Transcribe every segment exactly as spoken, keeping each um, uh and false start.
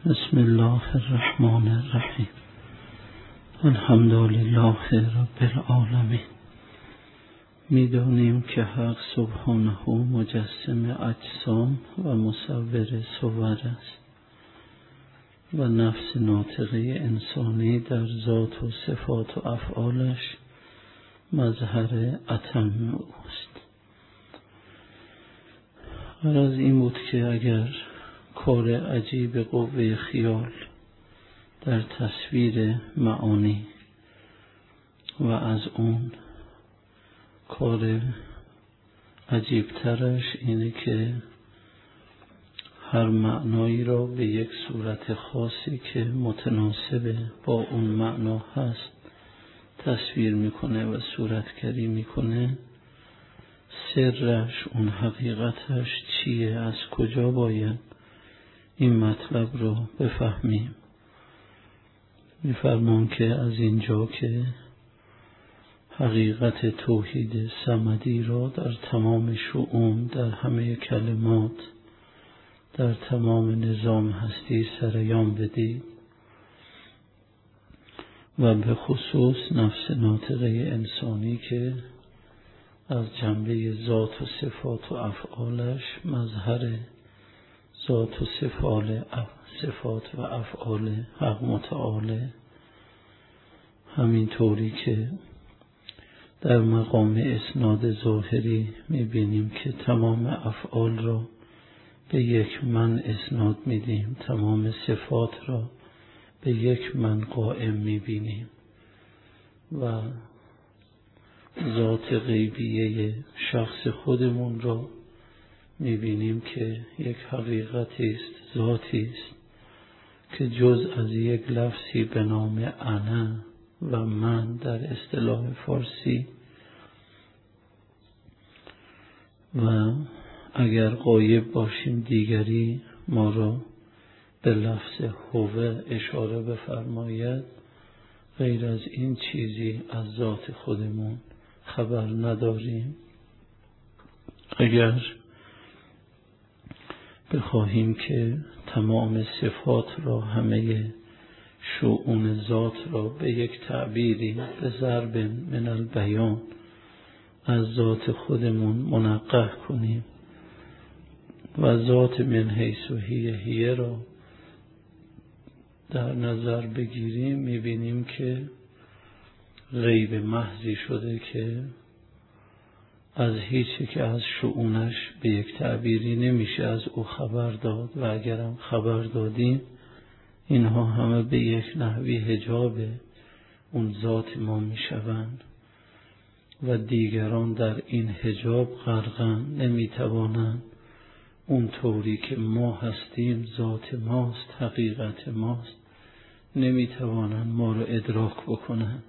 بسم الله الرحمن الرحیم. الحمد لله رب العالمین. می‌دانیم که حق سبحانه مجسم اجسام و مصور صور است و نفس ناطقه انسانی در ذات و صفات و افعالش مظهر اتم اوست. غرض این بود که اگر کار عجیب قوه خیال در تصویر معانی و از اون کار عجیبترش اینه که هر معنایی را به یک صورت خاصی که متناسب با اون معنا هست تصویر میکنه و صورتگری میکنه. سرش، اون حقیقتش چیه، از کجا باید این مطلب رو بفهمیم. میفرمان که از اینجا که حقیقت توحید صمدی را در تمام شؤون، در همه کلمات، در تمام نظام هستی سریان بدید و به خصوص نفس ناطقه انسانی که از جنبه ذات و صفات و افعالش مظهر ذات و صفات و افعال حق متعال، همین طوری که در مقام اسناد ظاهری میبینیم که تمام افعال را به یک من اسناد میدیم، تمام صفات را به یک من قائم میبینیم و ذات غیبیه شخص خودمون را میبینیم که یک حقیقتی است، ذاتی است که جز از یک لفظی به نام انا و من در اصطلاح فارسی و اگر غایب باشیم دیگری ما را به لفظ هو اشاره بفرماید، غیر از این چیزی از ذات خودمون خبر نداریم. اگر بخواهیم که تمام صفات را، همه شؤون ذات را به یک تعبیری به ضرب من البیان از ذات خودمون منقح کنیم و ذات من حیث هی هی را در نظر بگیریم، میبینیم که غیب محضی شده که از هیچی که از شؤونش به یک تعبیری نمیشه از او خبر داد و اگرم خبر دادیم اینها همه به یک نحوی حجاب اون ذات ما میشوند و دیگران در این حجاب غرقند، نمیتوانند اون طوری که ما هستیم، ذات ماست، حقیقت ماست، نمیتوانند ما رو ادراک بکنند.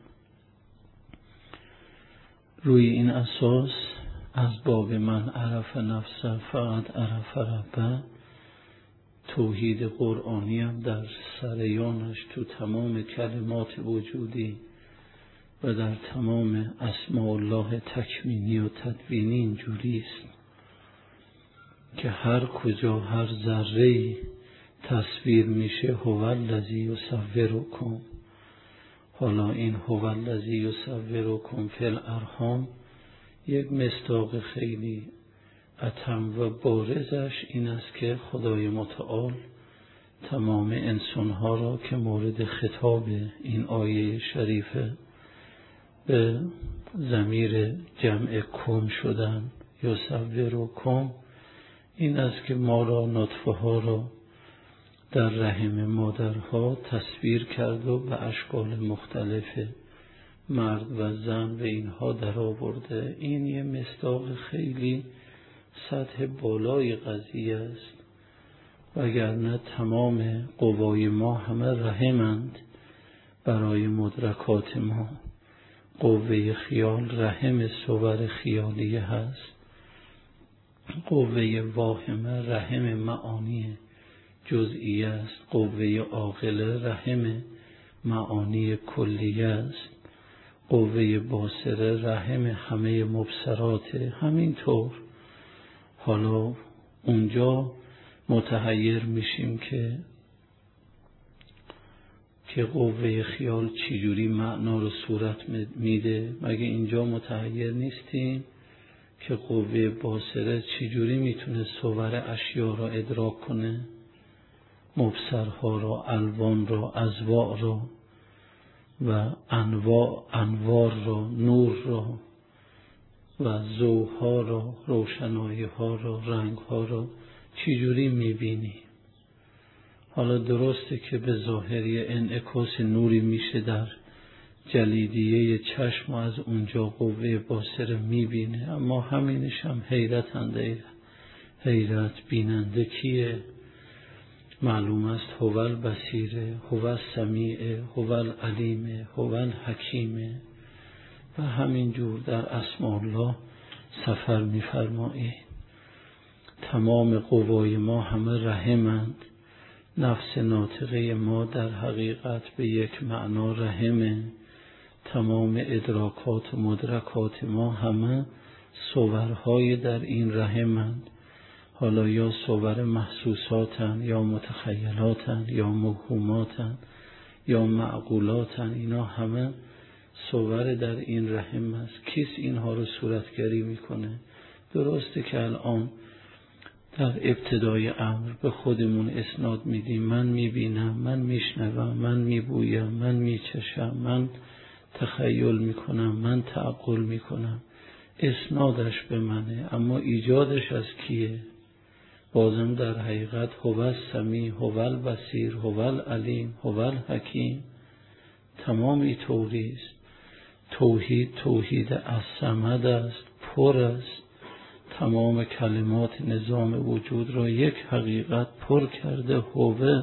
روی این اساس از باب من عرف نفسه فقط عرف ربه، توحید قرآنی هم در سریانش تو تمام کلمات وجودی و در تمام اسماء الله تکوینی و تدوینی اینجوری است که هر کجا هر ذره‌ای تصویر میشه هو الذی یصورکم. حالا این هو الذی یصورکم فی الارحام یک مصداق خیلی اتم و بارزش این است که خدای متعال تمام انسانها را که مورد خطاب این آیه شریفه به ضمیر جمع کم شدن، یصورکم، این است که ما را، نطفه ها را در رحم مادرها تصویر کرد و به اشکال مختلف مرد و زن به اینها در آورده. این یه مصداق خیلی سطح بالای قضیه است، وگرنه تمام قوای ما همه رحمند برای مدرکات ما. قوه خیال رحم صور خیالیه هست، قوه واهمه رحم معانی جزئیه است، قوه عاقله رحم معانی کلیه است، قوه باصره رحم همه مبصرات. همینطور حالا اونجا متحیر میشیم که که قوه خیال چجوری معنا رو صورت میده؟ مگه اینجا متحیر نیستیم که قوه باصره چجوری میتونه صور اشیا را ادراک کنه؟ مبصرها را، الوان را، اضواء را و انواع انوار را، نور را و ضوءها را، روشنایی ها را، رنگ ها را چجوری میبینی؟ حالا درسته که به ظاهری انعکاس نوری میشه در جلیدیه چشم و از اونجا قوه باصره میبینه، اما همینش هم حیرت انده حیرت بیننده کیه؟ معلوم است هو البصیره، هو السمیعه، هو العلیمه، هو الحکیمه و همینجور در اسماء الله سفر میفرمایید. تمام قوای ما همه رحمند. نفس ناطقه ما در حقیقت به یک معنا رحمه. تمام ادراکات و مدرکات ما همه صورهای در این رحمند. حالا یا صور محسوساتن یا متخیلاتن یا موهوماتن یا معقولاتن، اینا همه صور در این رحم است. کیست اینها رو صورتگری میکنه؟ درسته که الان در ابتدای امر به خودمون اسناد میدیم، من میبینم، من میشنوم، من میبویم، من میچشم، من تخیل میکنم، من تعقل میکنم. اسنادش به منه، اما ایجادش از کیه؟ بازم در حقیقت هو السمیع، هو البصیر، هو العلیم، هو الحکیم. تمامی توحید توحید توحید الصمد است، پر است. تمام کلمات نظام وجود را یک حقیقت پر کرده، هوه،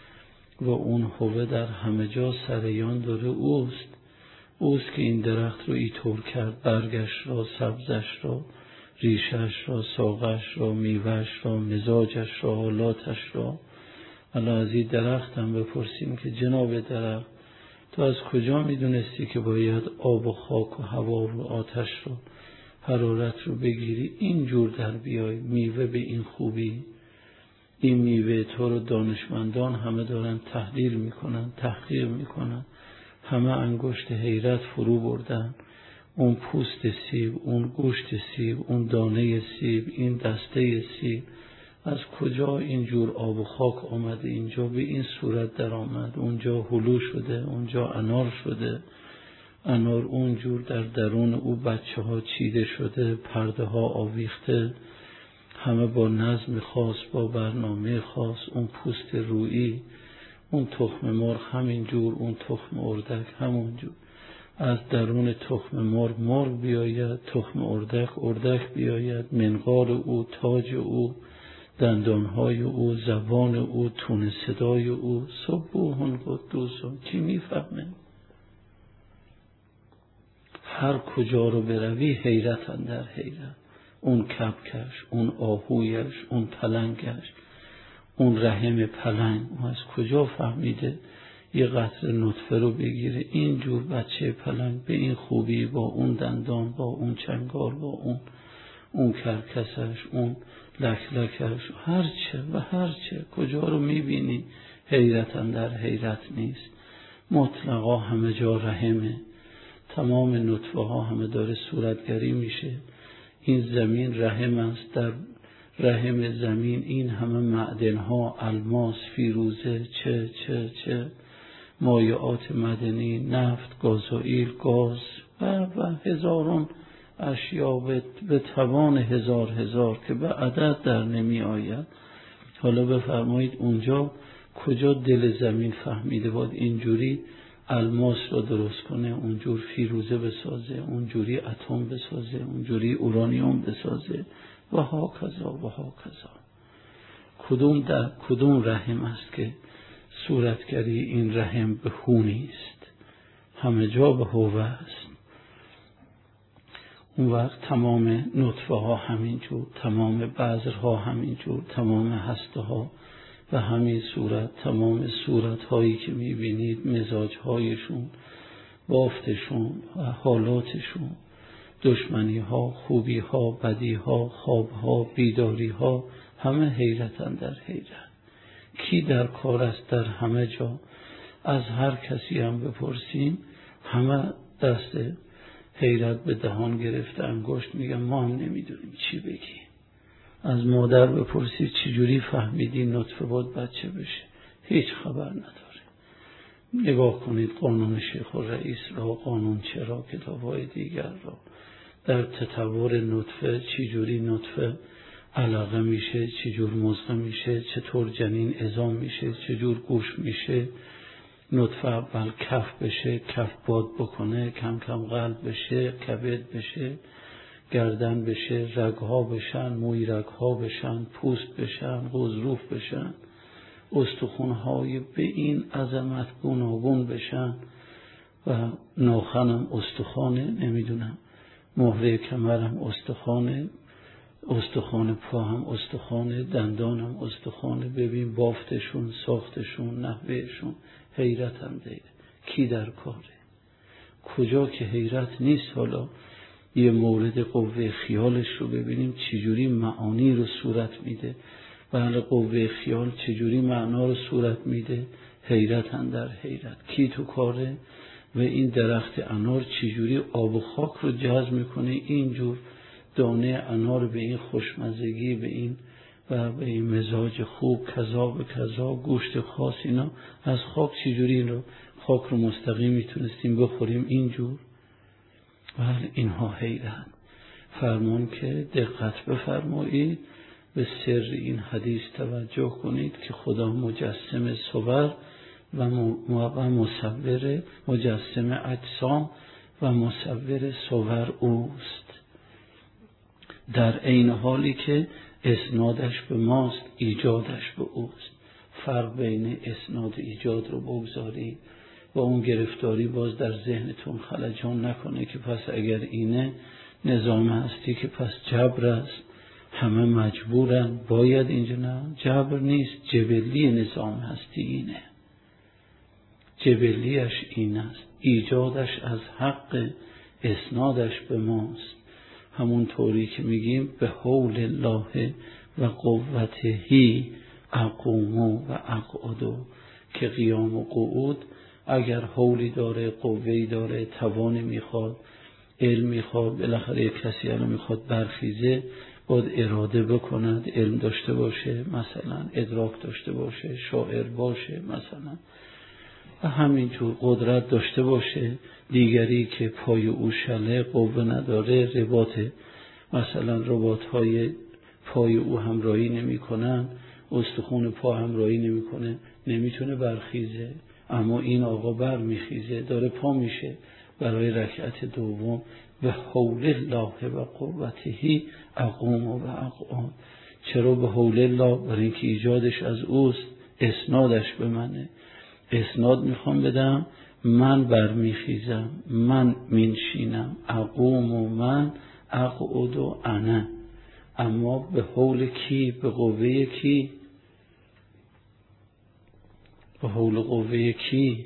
و اون هوه در همه جا سریان داره. اوست اوست که این درخت رو اینطور کرد، برگش را، سبزش را، ریشش را، ساقش را، میوهش را، مزاجش را، حالاتش را. الان از این درخت هم بپرسیم که جناب درخت، تو از کجا میدونستی که باید آب و خاک و هوا و آتش رو، حرارت رو بگیری اینجور در بیای؟ میوه به این خوبی؟ این میوه تو رو دانشمندان همه دارن تحلیل میکنن، تحقیق میکنن، همه انگشت حیرت فرو بردن. اون پوست سیب، اون گوشت سیب، اون دانه سیب، این دسته سیب، از کجا اینجور آب و خاک آمده اینجا به این صورت در آمد؟ اونجا هلو شده، اونجا انار شده، انار اونجور در درون او بچه ها چیده شده، پرده ها آویخته، همه با نظم خاص، با برنامه خاص. اون پوست رویی، اون تخم مرغ همینجور، اون تخم اردک همونجور. از درون تخم مرغ مرغ بیاید، تخم اردک اردک بیاید، منقار او، تاج او، دندانهای او، زبان او، تون صدای او. سبوح قدوس. کی میفهمه؟ هر کجا رو بروی حیرت اندر حیرت. اون کبکش، اون آهویش، اون پلنگش، اون رحم پلنگ، اون از کجا فهمیده یه قطره نطفه رو بگیره اینجور بچه پلنگ به این خوبی، با اون دندان، با اون چنگال، با اون اون کرکسش، اون لکلکش، هرچه و هرچه. کجا رو میبینی حیرت اندر حیرت نیست؟ مطلقا همه جا رحمه. تمام نطفه ها همه داره صورتگری میشه. این زمین رحم است، در رحم زمین این همه معدن ها، الماس، فیروزه، چه چه چه مایعات مدنی، نفت، گازوئیل، گاز و و هزاران اشیا به توان هزار هزار که به عدد در نمی آید. حالا بفرمایید اونجا کجا دل زمین فهمیده باید اینجوری الماس را درست کنه، اونجور فیروزه بسازه، اونجوری اتم بسازه، اونجوری اورانیوم بسازه و ها کذا و ها کذا. کدوم در کدوم رحم است که صورتگری این رحم به هو نیست؟ همه جا به هو است. اون وقت تمام نطفه ها همینجور، تمام بذرها همینجور، تمام هسته ها و همین صورت، تمام صورت هایی که میبینید، مزاج هایشون، بافتشون و حالاتشون، دشمنی ها، خوبی ها، بدی ها، خواب ها، بیداری ها، همه حیرتن در حیرت. کی در کار است در همه جا؟ از هر کسی هم بپرسیم همه دست حیرت به دهان گرفته انگشت میگن ما هم نمیدونیم چی بگی. از مادر بپرسید چجوری فهمیدی نطفه بود بچه بشه، هیچ خبر نداره. نگاه کنید قانون شیخ الرئیس را، قانون چرا، کتاب‌های دیگر را، در تطور نطفه چجوری نطفه علقه میشه، چجور مضغه میشه، چطور جنین عظام میشه، چجور گوش میشه، نطفه اول کف بشه، کف باد بکنه، کم کم قلب بشه، کبد بشه، گردن بشه، رگها بشن، موی رگها بشن، پوست بشن، غضروف بشن، استخوان‌های به این عظمت گوناگون بشن و ناخنم استخوانه، نمیدونم مهره کمرم استخوانه، استخوان پا هم استخوانه، دندانم استخوانه. ببین بافتشون، ساختشون، نحوهشون، حیرت هم دیده کی در کاره. کجا که حیرت نیست. حالا یه مورد قوه خیالش رو ببینیم چجوری معانی رو صورت میده. بله قوه خیال چجوری معنا رو صورت میده. حیرت هم در حیرت کی تو کاره. و این درخت انار چجوری آب و خاک رو جذب میکنه، اینجور دانه انار به این خوشمزگی، به این و به این مزاج خوب، کذا به کذا، گوشت خاص، اینا از خاک چجوری این رو خاک رو مستقیم میتونستیم بخوریم اینجور. بله اینها حیرت. فرمان که دقت بفرمایید به سر این حدیث توجه کنید که خدا مجسم صور و مصور، مجسم اجسام و مصور صور اوست، در عین حالی که اسنادش به ماست، ایجادش به اوست. فرق بین اسناد و ایجاد رو بگذارید و اون گرفتاری باز در ذهنتون خلجان نکنه که پس اگر اینه نظام هستی که پس جبر است، همه مجبورن باید اینجا. نه، جبر نیست، جبلی نظام هستی اینه، جبلیش این است، ایجادش از حق، اسنادش به ماست. همون طوری که میگیم به حول الله و قوته اقوم و اقعد، که قیام و قعود اگر حولی داره، قوهی داره، توانی میخواد، علم میخواد، بالاخره یک کسی الان میخواد برخیزه باید اراده بکند، علم داشته باشه مثلا، ادراک داشته باشه، شاعر باشه مثلا، و همینجور قدرت داشته باشه. دیگری که پای او شله، قوه نداره، رباط مثلا رباط های پای او همراهی نمی کنن، استخون پا همراهی نمی کنه، نمیتونه برخیزه. اما این آقا بر میخیزه، داره پا میشه برای رکعت دوم. به حول الله و قوته اقوم و اقعد. چرا به حول الله؟ برای اینکه ایجادش از اوست، اسنادش به منه. اسناد میخوام بدم، من برمیخیزم، من مینشینم، اقوم و من، اقعد و انا. اما به حول کی؟ به قوه کی؟ به حول قوه کی؟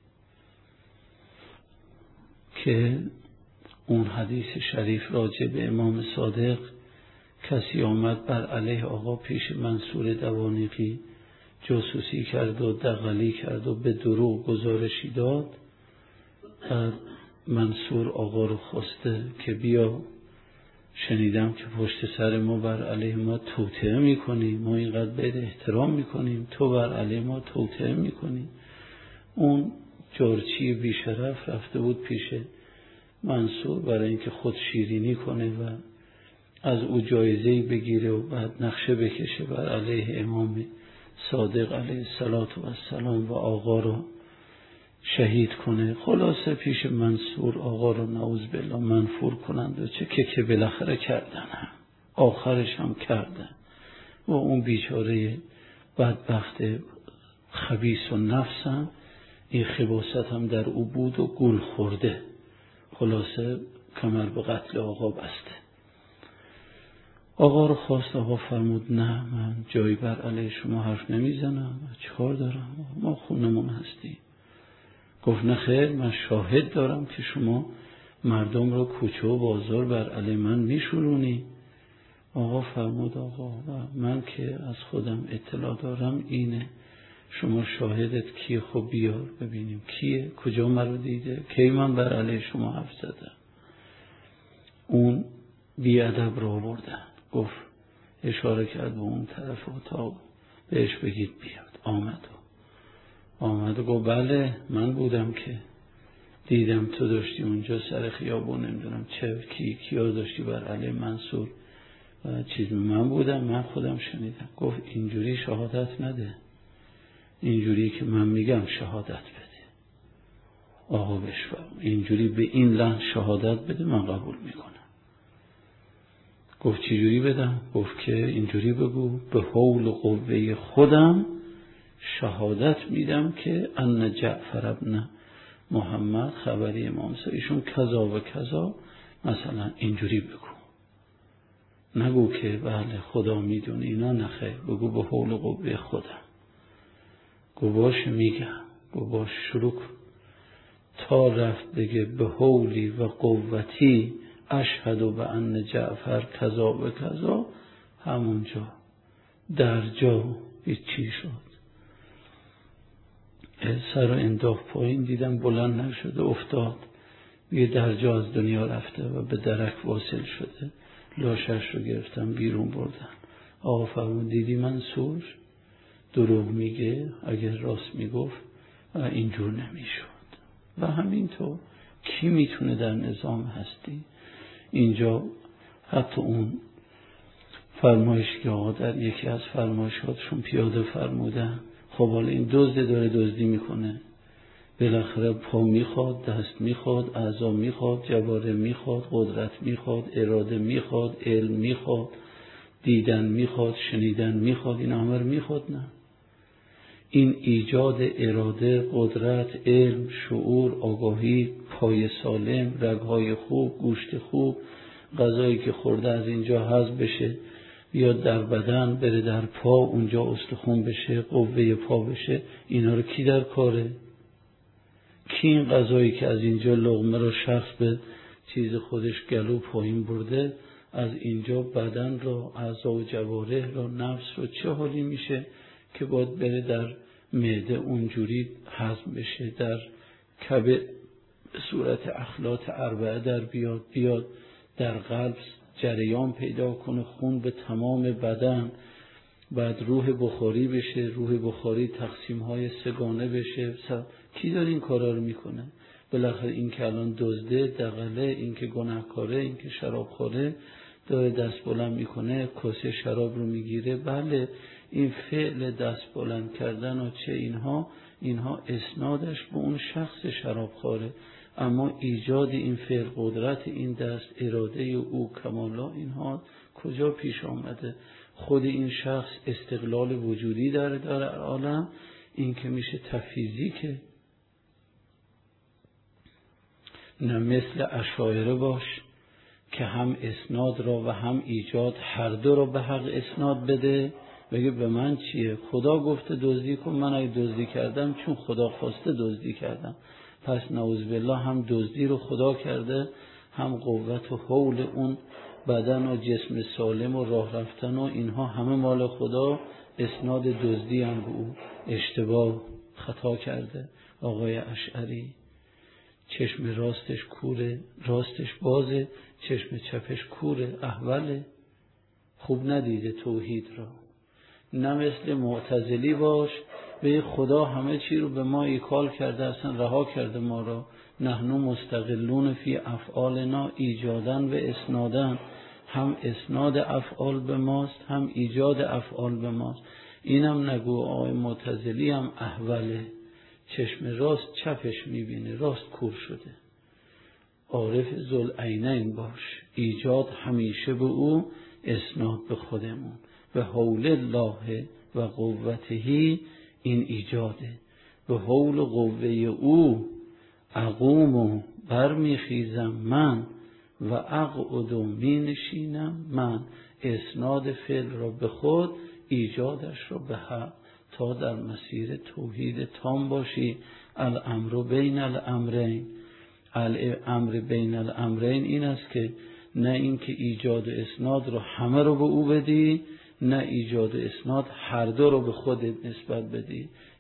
که اون حدیث شریف راجع به امام صادق، کسی آمد بر علیه آقا پیش منصور دوانیقی جاسوسی کرد و دغلی کرد و به دروغ گزارشی داد. بعد منصور آقا رو خواسته که بیا، شنیدم که پشت سر ما بر علیه ما توطئه میکنی، ما اینقدر بهت احترام میکنیم، تو بر علیه ما توطئه میکنی. اون جارچی بیشرف رفته بود پیش منصور برای اینکه خود شیرینی کنه و از او جایزه‌ای بگیره و بعد نقشه بکشه بر علیه امام صادق علیه السلام و آقا رو شهید کنه. خلاصه پیش منصور آقا رو نعوذ بالله منفور کنند و چه که که بالاخره کردن هم. آخرش هم کردن و اون بیچاره بدبخت خبیث و نفس هم این خباثت هم در او بود و گول خورده. خلاصه کمر به قتل آقا بسته. آقا رو خواست، آقا فرمود نه من جایی بر علیه شما حرف نمیزنم، چه کار دارم، ما خونمون هستیم. گفت نه خیر، من شاهد دارم که شما مردم رو کوچه و بازار بر علیه من میشورونی. آقا فرمود آقا من که از خودم اطلاع دارم اینه، شما شاهدت کیه؟ خب بیار ببینیم کیه، کجا مرا دیده، کی من بر علیه شما حرف زدم. اون بیادب را بردن، گفت اشاره کرد به اون طرف اتاق، بهش بگید بیاد. آمد و آمد و گفت بله من بودم که دیدم تو داشتی اونجا سر خیابون نمیدونم چه کی کیا داشتی بر علیه منصور و چیز، من بودم، من خودم شنیدم. گفت اینجوری شهادت نده، اینجوری که من میگم شهادت بده. آقا بشفرم اینجوری به این لحن شهادت بده، من قبول میکنم. گفت چی جوری بدم؟ گفت که اینجوری بگو به حول و قوه خودم شهادت میدم که ان جعفر ابن محمد خبری امام صادق ایشون کذا و کذا، مثلا اینجوری بگو. نگو که بله خدا میدونه اینا، نخیر، بگو به حول و قوه خودم. گو باش میگم. گو باش شروع کن. تا رفت بگه به حولی و قوتی اشهد و به ان جعفر کذا و کذا، همونجا در جا هیچی شد. سر رو انداخت پایین، دیدم بلند نشده، افتاد یه در جا از دنیا رفته و به درک واصل شده. لاشش رو گرفتم بیرون بردن. آقا فرمود دیدی منصور دروغ میگه، اگر راست میگفت اینجور نمیشد. و همینطور کی میتونه در نظام هستی اینجا حتی اون فرمایش که آقا در یکی از فرمایشاتشون پیاده فرمودن، خب حالا این دزد داره دزدی میکنه، بالاخره پا میخواد، دست میخواد، اعضا میخواد، جواره میخواد، قدرت میخواد، اراده میخواد، علم میخواد، دیدن میخواد، شنیدن میخواد، این همه رو میخواد. نه، این ایجاد اراده، قدرت، علم، شعور، آگاهی، پای سالم، رگهای خوب، گوشت خوب، غذایی که خورده از اینجا هضم بشه بیاد در بدن، بره در پا، اونجا استخوان بشه، قوه پا بشه، اینا رو کی در کاره؟ کی این غذایی که از اینجا لقمه رو شخص به چیز خودش گلو پایین برده، از اینجا بدن رو، اعضا و جوارح رو، نفس رو چه حالی میشه که باید بره در معده اونجوری هضم بشه، در کبد به صورت اخلاط اربعه در بیاد، بیاد در قلب جریان پیدا کنه، خون به تمام بدن، بعد روح بخاری بشه، روح بخاری تقسیم های سگانه بشه. کی داره این کارا رو میکنه؟ بالاخره این که الان دزده، دغله، این که گناهکاره، این که شرابخوره داره دست بلند میکنه، کاسه شراب رو میگیره. بله این فعل دست بلند کردن و چه اینها، اینها اسنادش به اون شخص شرابخوره، اما ایجاد این فعل، قدرت این دست، اراده او، کمالا، اینها کجا پیش آمده؟ خود این شخص استقلال وجودی داره در عالم، این که میشه تفیزیکه. نه مثل اشاعره باش که هم اسناد را و هم ایجاد هر دو را به حق اسناد بده، بگه به من چیه؟ خدا گفته دزدی کن، من اگه دزدی کردم چون خدا خواسته دزدی کردم، پس نعوذ بالله هم دزدی رو خدا کرده، هم قوت و حول اون بدن و جسم سالم و راه رفتن و اینها همه مال خدا، اسناد دزدی هم به او اشتباه خطا کرده. آقای اشعری چشم راستش کوره، راستش بازه، چشم چپش کوره، احوله، خوب ندیده توحید را. نه مثل معتزلی باش به خدا همه چی رو به ما ایکال کرده، اصلا رها کرده ما را. نحنو مستقلون فی افعالنا ایجادن و اسنادن، هم اسناد افعال به ماست، هم ایجاد افعال به ماست. اینم نگو آقای معتزلی هم احوله، چشم راست چپش میبینه، راست کور شده. عارف ذوالعینین باش، ایجاد همیشه به او، اسناد به خودمون. به حول الله و قوته، این ایجاده. به حول و قوه او اقوم و برمیخیزم من و اقعد و می نشینم من. اسناد فعل را به خود، ایجادش را به حق، تا در مسیر توحید تام باشی. الامر بین الامرین، الامر بین الامرین این است که نه این که ایجاد و اسناد رو همه رو به او بدی، نه ایجاد و اسناد هر دو رو به خودت نسبت بدی.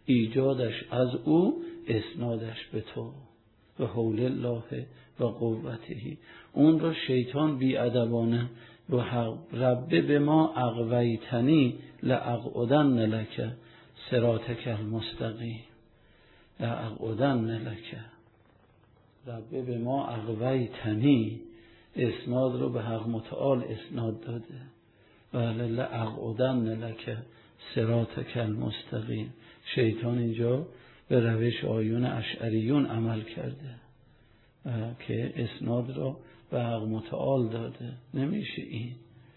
ایجادش از او، اسنادش به تو. و حول الله و قوته. اون رو شیطان بی‌ادبانه و رب به ما اغویتنی لاقعدن لک صراطک المستقیم، لاقعدن لک، رب به ما اغویتنی، اسناد رو به حق متعال اسناد داده. بله، لاقعدن لک صراطک المستقیم. شیطان اینجا به روش آیون اشعریون عمل کرده که اسناد را به حق متعال داده. نمیشه این.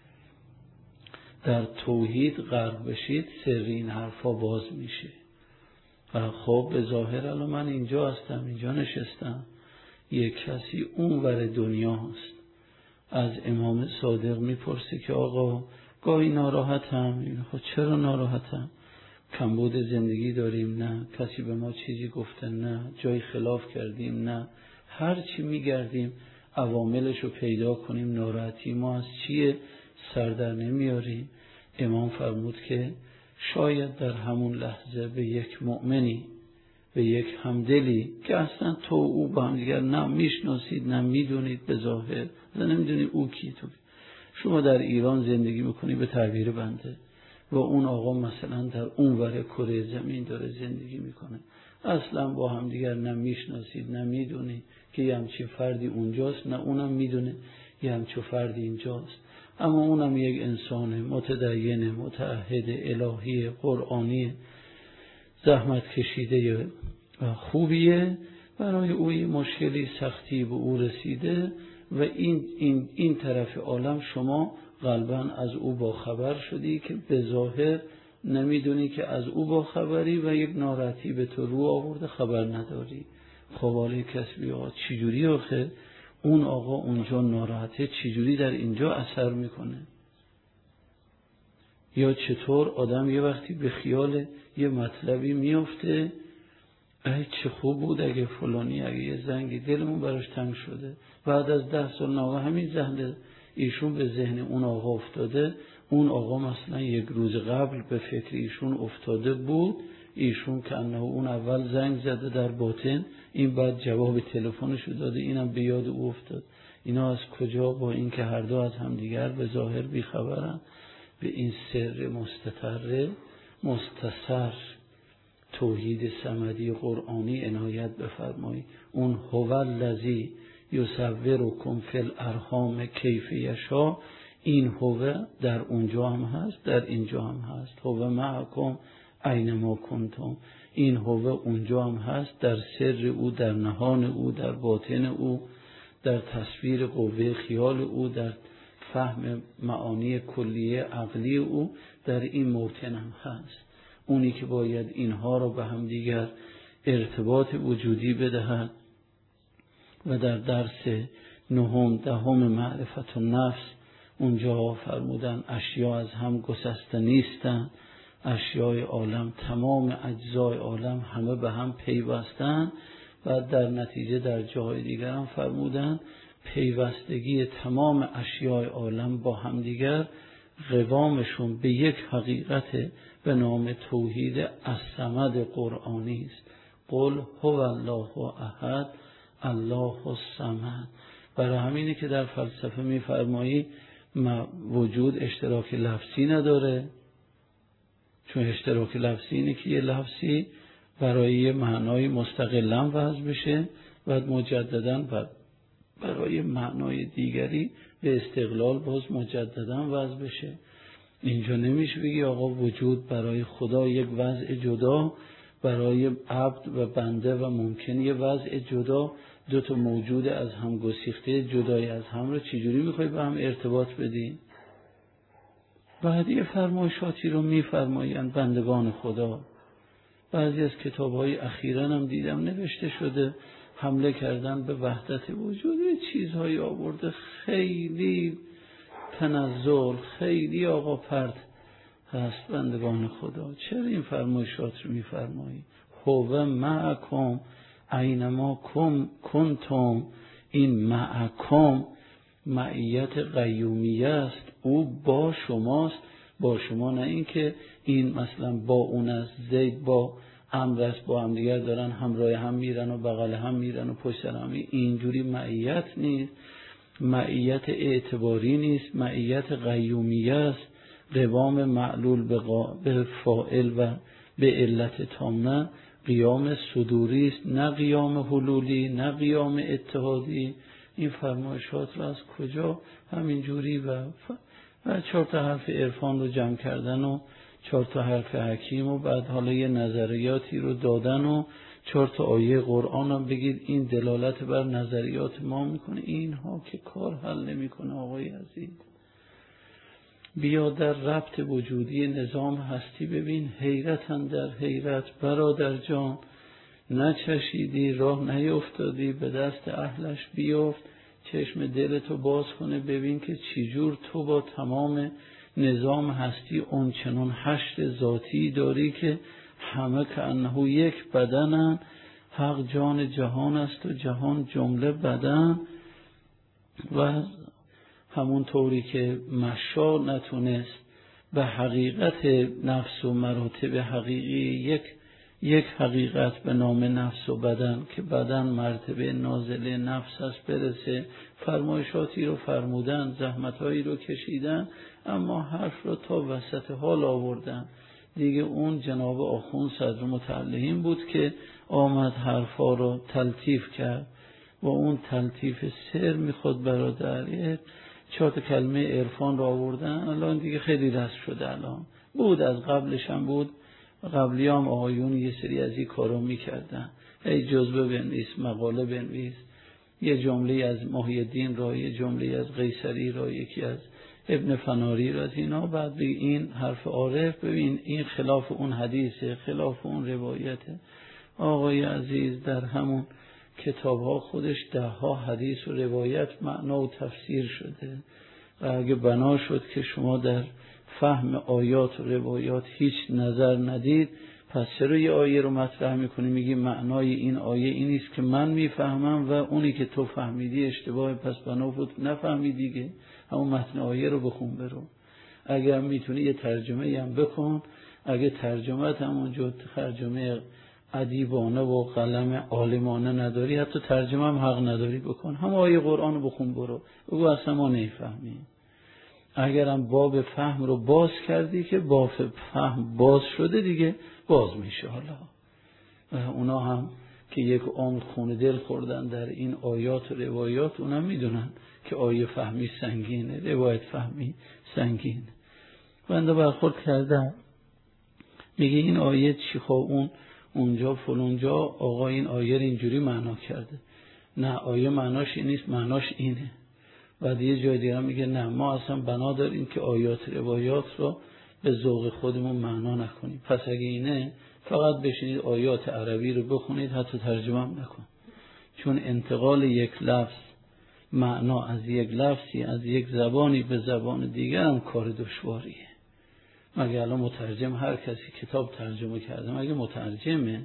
در توحید غرق بشید سر این حرفا باز میشه. خب به ظاهر الان من اینجا هستم، اینجا نشستم، یک کسی اونور دنیاست، از امام صادق میپرسه که آقا گاهی ناراحتم. خب چرا ناراحتم؟ کمبود زندگی داریم؟ نه. کسی به ما چیزی گفته؟ نه. جای خلاف کردیم؟ نه. هر چی میگردیم عواملش رو پیدا کنیم ناراحتی ما از چیه سر در نمیاریم. امام فرمود که شاید در همون لحظه به یک مؤمنی، به یک همدلی که اصلا تو او با هم دیگر نه میشناسید نه میدونید، به ظاهر نمیدونید او کی، تو شما در ایران زندگی میکنی به تعبیر بنده و اون آقا مثلا در اون ور کره زمین داره زندگی میکنه، اصلا با هم دیگر نه میشناسید نه میدونید که یه همچین فردی اونجاست، نه اونم میدونه یه همچین فردی اینجاست، اما اونم یک انسان متدین متعهد الهی قرآنی زحمت کشیده خوبیه، برای او یه مشکلی سختی به او رسیده و این این این طرف عالم شما قلباً از او با خبر شدی که به ظاهر نمیدونی که از او با خبری و یک ناراحتی به تو رو آورده خبر نداری. خب حالا کسبی آقا چجوری آخه اون آقا اونجا ناراحته چجوری در اینجا اثر میکنه؟ یا چطور آدم یه وقتی به خیال یه مطلبی میفته، ای چه خوب بود اگه فلانی اگه یه زنگی دلمون براش تنگ شده، بعد از ده سال ناگه همین ذهن ایشون به ذهن اون آقا افتاده، اون آقا مثلا یک روز قبل به فکر ایشون افتاده بود، ایشون که انه اون اول زنگ زده در باطن، این بعد جواب تلفنشو داده، اینم به یاد او افتاد. اینا از کجا با این که هر دو از همدیگر به ظاهر بیخبرن به این سر مستتر مستصر توحید صمدی قرآنی عنایت بفرمایید. اون هو الذی یصورکم فی الارحام کیف یشاء، این هو در اونجا هم هست در اینجا هم هست، هو معکم اینما کنتم، این هو اونجا هم هست در سر او، در نهان او، در باطن او، در تصویر قوه خیال او، در فهم معانی کلیه عقلی او، در این موطن هم هست. اونی که باید اینها رو به هم دیگر ارتباط وجودی بدهد و در درس نهم دهم معرفت النفس اونجا فرمودن اشیا از هم گسسته نیستن، اشیای عالم تمام اجزای عالم همه به هم پیوستن و در نتیجه در جای دیگر هم فرمودن پیوستگی تمام اشیای عالم با هم دیگر قوامشون به یک حقیقت به نام توحید الصمد قرآنی است. قل هو الله احد الله الصمد. برای همینه که در فلسفه میفرمایی وجود اشتراک لفظی نداره، چون اشتراک لفظی اینه که یه لفظی برای یه معنای مستقلاً وضع بشه و مجدداً برای معنای دیگری به استقلال باز مجدداً وضع بشه. اینجا نمیشه بگی آقا وجود برای خدا یک وضع جدا، برای عبد و بنده و ممکن یه وضع جدا، دو تا موجود از هم گسیخته جدای از هم رو چجوری میخوای به هم ارتباط بدی؟ بعد یه فرمایشاتی رو میفرمایند بندگان خدا. بعضی از کتاب‌های اخیراً هم دیدم نوشته شده حمله کردن به وحدت وجود، چیزهایی آورده خیلی تنزل، خیلی آقا پرت هست. بندگان خدا چرا این فرمایشات رو میفرمایی؟ هو معکم اینما کنتم، این معکم معیت قیومیه است، او با شماست، با شما، نه این که این مثلا با اون است، زید با امر است، با هم دیگر دارن همراه هم میرن و بغل هم میرن و پشت سر هم. اینجوری معیت نیست، معیت اعتباری نیست، معیت قیومیه است. قوام معلول به, قا... به فاعل و به علت تامه قیام صدوری است، نه قیام حلولی، نه قیام اتحادی. این فرمایشات رو از کجا همینجوری و و چهار تا حرف عرفان رو جمع کردن و چهار تا حرف حکیم و بعد حالا یه نظریاتی رو دادن و چهار تا آیه قرآن هم بگید این دلالت بر نظریات ما میکنه. اینها که کار حل نمیکنه آقای عزیز. بیا در ربط وجودی نظام هستی ببین، حیرتن در حیرت برادر جان، نچشیدی راه نیفتادی به دست اهلش بیفت. چشم دلتو باز کنه ببین که چجور تو با تمام نظام هستی اونچنان حشر ذاتی داری که همه که انه یک بدنن. حق جان جهان است و جهان جمله بدن. و همون طوری که مشا نتونست به حقیقت نفس و مراتب حقیقی یک یک حقیقت به نام نفس و بدن که بدن مرتبه نازله نفس است برسه، فرمایشاتی رو فرمودن، زحمتهایی رو کشیدن، اما حرف رو تا وسط حال آوردن دیگه. اون جناب آخوند صدر متعلقین بود که آمد حرفا رو تلطیف کرد و اون تلطیف سر میخواد برادر. چهار تا کلمه عرفان رو آوردن، الان دیگه خیلی رسم شده. الان بود، از قبلش هم بود، قبلی هم آقایون یه سری از این کارو میکردن. ای جزبه بنویس، مقاله بنویس، یه جمله از محی الدین را، یه جمله از قیصری را، یکی از ابن فناری را، از اینا بعد بگی این حرف عارف. ببین این خلاف اون حدیثه، خلاف اون روایته. آقای عزیز در همون کتاب ها خودش ده ها حدیث و روایت معنا و تفسیر شده و اگه بنا شد که شما در فهم آیات و روایات هیچ نظر ندید، پس چرا یه آیه رو مطرح میکنی میگی معنای این آیه این نیست که من میفهمم و اونی که تو فهمیدی اشتباه، پس بنا بود نفهمیدی دیگه. همون متن آیه رو بخون برو. اگر میتونی یه ترجمه هم بکن، اگه ترجمه همونجا ترجمه ادیبانه و قلم عالمانه نداری، حتی ترجمه هم حق نداری بکن، هم آیه قرآن رو بخون برو، بگو اصلا ما نمیفهمیم. اگرم باب فهم رو باز کردی که باب فهم باز شده دیگه باز میشه. حالا اونا هم که یک عمر خون دل خوردن در این آیات و روایات، اونا میدونن که آیه فهمی سنگینه، روایت فهمی سنگینه. بنده برخورد کردم میگه این آیه چی، خب اون اونجا فلونجا آقا این آیه رو اینجوری معنا کرده. نه، آیه معناش این نیست، معناش اینه. بعد یه جای دیگه میگه نه، ما اصلا بنا داریم که آیات روایات رو به ذوق خودمون معنا نکنیم. پس اگه اینه فقط بشینید آیات عربی رو بخونید، حتی ترجمه هم نکن، چون انتقال یک لفظ معنا از یک لفظی از یک زبانی به زبان دیگر هم کار دشواریه. مگه الان مترجم هر کسی کتاب ترجمه کرده، مگه مترجمه؟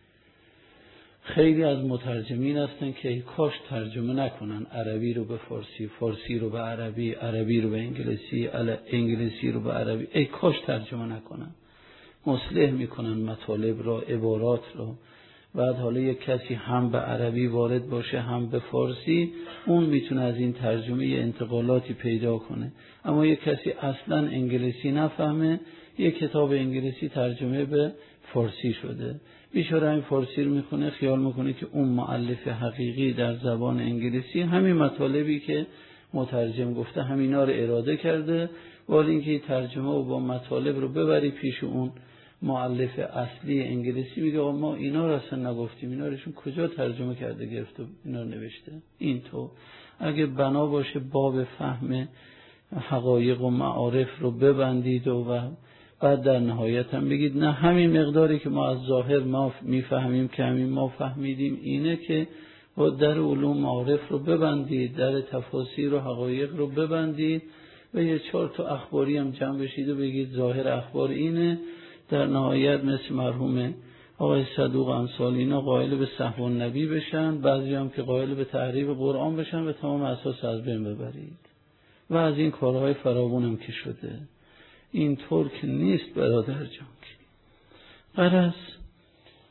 خیلی از مترجمین هستن که کاش ترجمه نکنن عربی رو به فارسی، فارسی رو به عربی، عربی رو به انگلیسی، انگلیسی رو به عربی، ای کاش ترجمه نکنن. مصلح میکنن مطالب را، عبارات را. بعد حالا یک کسی هم به عربی وارد باشه هم به فارسی، اون میتونه از این ترجمه یه انتقالاتی پیدا کنه. اما یک کسی اصلا انگلیسی نفهمه، یک کتاب انگلیسی ترجمه به فارسی شده، بیچاره این فارسی رو میخونه، خیال میکنه که اون مؤلف حقیقی در زبان انگلیسی همین مطالبی که مترجم گفته همینا رو اراده کرده، ولی اینکه ترجمه و با مطالب رو ببری پیش اون مؤلف اصلی انگلیسی، میگه ما اینا رو اصلا نگفتیم، اینا روشون کجا ترجمه کرده گرفته اینا رو نوشته. این تو اگه بنا باشه باب فهم حقایق و معارف رو ببندید و بعد در نهایت هم بگید نه، همین مقداری که ما از ظاهر ما میفهمیم که همین ما فهمیدیم اینه، که با در علوم معارف رو ببندید، در تفاسیر و حقایق رو ببندید و یه چهار تا اخباری هم جمع بشید و بگید ظاهر اخبار اینه. در نهایت مثل مرحوم آقای صدوق امثال اینا قائل به صحو النبی بشن، بعضی هم که قائل به تحریف قرآن بشن و تمام اساس از بین ببرید. و از این کارهای فراوانم که شده. این طور که نیست برادر جان. غرض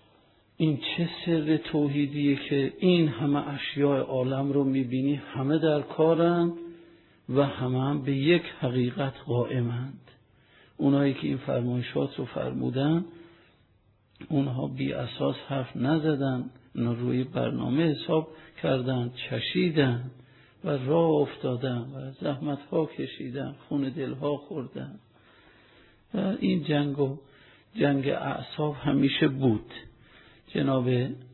این چه سر توحیدیه که این همه اشیاء عالم رو میبینی همه در کارند و همه هم به یک حقیقت قائمند. اونایی که این فرمایشات رو فرمودن اونها بی اساس حرف نزدن، اونا روی برنامه حساب کردن، چشیدن و راه افتادن و زحمت ها کشیدن، خون دل ها خوردن و این جنگ و جنگ اعصاب همیشه بود. جناب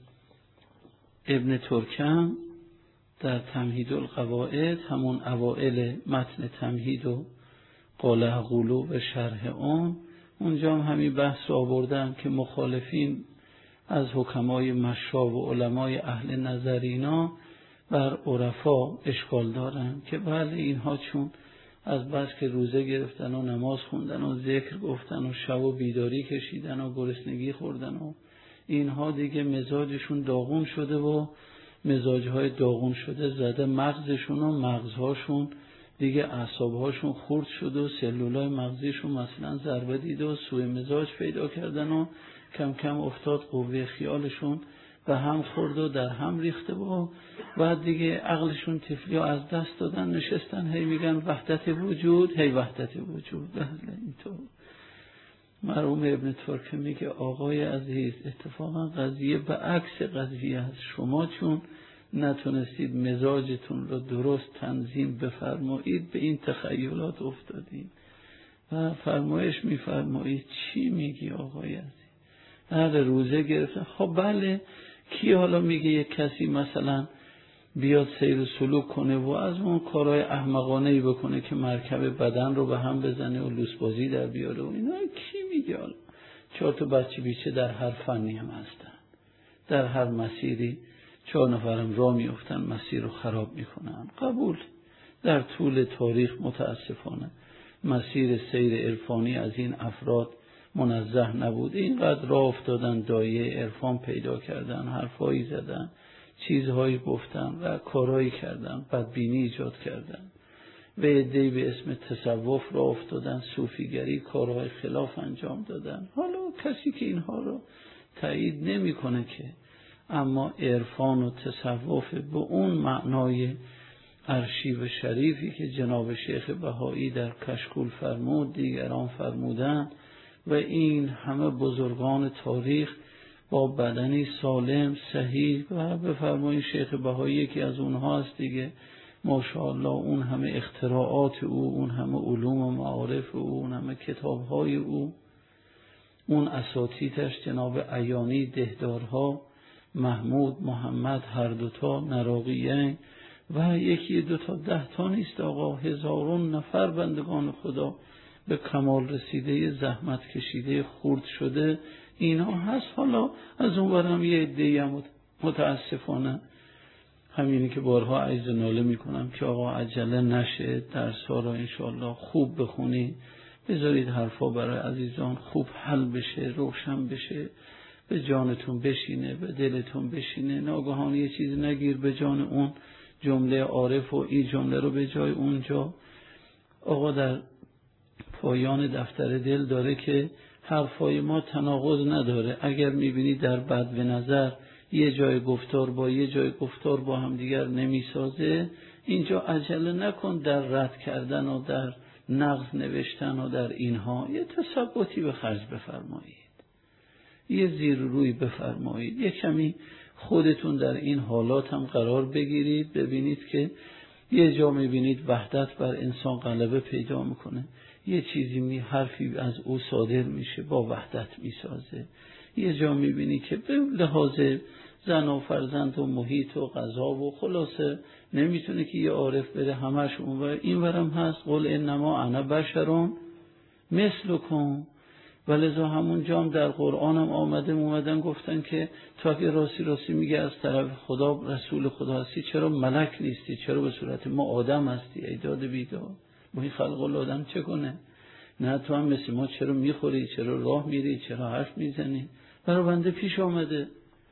ابن ترکم در تمهید القواعد، همون اوائل متن تمهید و قال اقولو و شرح اون، اونجا هم همین بحث رو آوردن که مخالفین از حکمای مشراب و علمای اهل نظر اینا بر عرفا اشکال دارن که بله اینها چون از بس که روزه گرفتن و نماز خوندن و ذکر گفتن و شب و بیداری کشیدن و گرسنگی خوردن و اینها دیگه مزاجشون داغون شده و مزاجهای داغون شده زده مغزشون و مغزهاشون دیگه اعصابهاشون خرد شد و سلولای مغزیشون مثلا ضربه دیده و سوء مزاج پیدا کردن و کم کم افتاد قوه خیالشون به هم خورد و در هم ریخته و بعد دیگه عقلشون طفلی از دست دادن، نشستن هی میگن وحدت وجود، هی وحدت وجود. بله اینطور. مرحوم ابن ترکه میگه آقای عزیز اتفاقا قضیه به عکس قضیه است. شما چون نتونستید مزاجتون رو درست تنظیم بفرمایید به این تخیلات افتادید و فرمایش میفرمایید. چی میگی آقای عزیز؟ هر روزه گرفتن. خب بله، کی حالا میگه یک کسی مثلا بیاد سیر و سلوک کنه و از اون کارهای احمقانه‌ای بکنه که مرکب بدن رو به هم بزنه و لوسبازی در بیاره و اینا؟ کی میگه؟ حالا چهار تا بچه بیچه در هر فنی هم هستن، در هر مسیری چهار نفرم راه میافتن مسیر رو خراب میکنن. قبول. در طول تاریخ متاسفانه مسیر سیر عرفانی از این افراد منزه نبوده. اینقدر راه افتادن، دایه عرفان پیدا کردن، حرفایی زدن، چیزهایی گفتن و کارهایی کردن، بدبینی ایجاد کردن و عده‌ای به اسم تصوف راه افتادن، صوفیگری، کارهای خلاف انجام دادن. حالا کسی که اینها رو تایید نمیکنه که، اما عرفان و تصوف به اون معنای ارشیو شریفی که جناب شیخ بهایی در کشکول فرمود، دیگران فرمودن و این همه بزرگان تاریخ با بدنی سالم صحیح و بفرمایید شیخ بهایی یکی از اونها است دیگه، ماشاءالله. اون همه اختراعات او، اون همه علوم و معارف او، اون همه کتابهای او، اون اساتیدش جناب عیانی، دهدارها، محمود، محمد، هر دوتا نراقیین و یکی دوتا ده تا نیست آقا، هزارون نفر بندگان خدا به کمال رسیده، زحمت کشیده، خرد شده اینا هست. حالا از اون برم یه عده‌ای هم متاسفانه همینی که بارها عجز و ناله میکنم که آقا عجله نشه، درس‌ها را انشاءالله خوب بخونید، بذارید حرفا برای عزیزان خوب حل بشه، روشن بشه، به جانتون بشینه، به دلتون بشینه، ناگهان یه چیز نگیر به جان اون جمله عارف و این جمله رو به جای اونجا. آقا در پایان دفتر دل داره که حرفای ما تناقض نداره. اگر میبینی در بد به نظر یه جای گفتار با یه جای گفتار با هم دیگر نمیسازه، اینجا عجله نکن در رد کردن و در نقض نوشتن و در اینها. یه تثبتی به خرج بفرمایید، یه زیر روی بفرمایید، یه کمی خودتون در این حالات هم قرار بگیرید، ببینید که یه جا میبینید وحدت بر انسان غلبه پیدا میکنه، یه چیزی می حرفی از او صادر میشه با وحدت میسازه. یه جا میبینی که به لحاظ زن و فرزند و محیط و غذا و خلاصه نمیتونه که یه عارف بره همش اون و این ورم هست. قل انما انا بشرون مثلکم. ولذا همون جام در قرآن هم آمده اومدن گفتن که تو اگه راستی راستی میگه از طرف خدا رسول خدا هستی، چرا ملک نیستی؟ چرا به صورت ما آدم هستی؟ ای داد بیداد، با این خلق آدم چه کنه؟ نه تو هم مثل ما چرا میخوری؟ چرا راه میری؟ چرا حرف میزنی؟ برای بنده پیش آمده.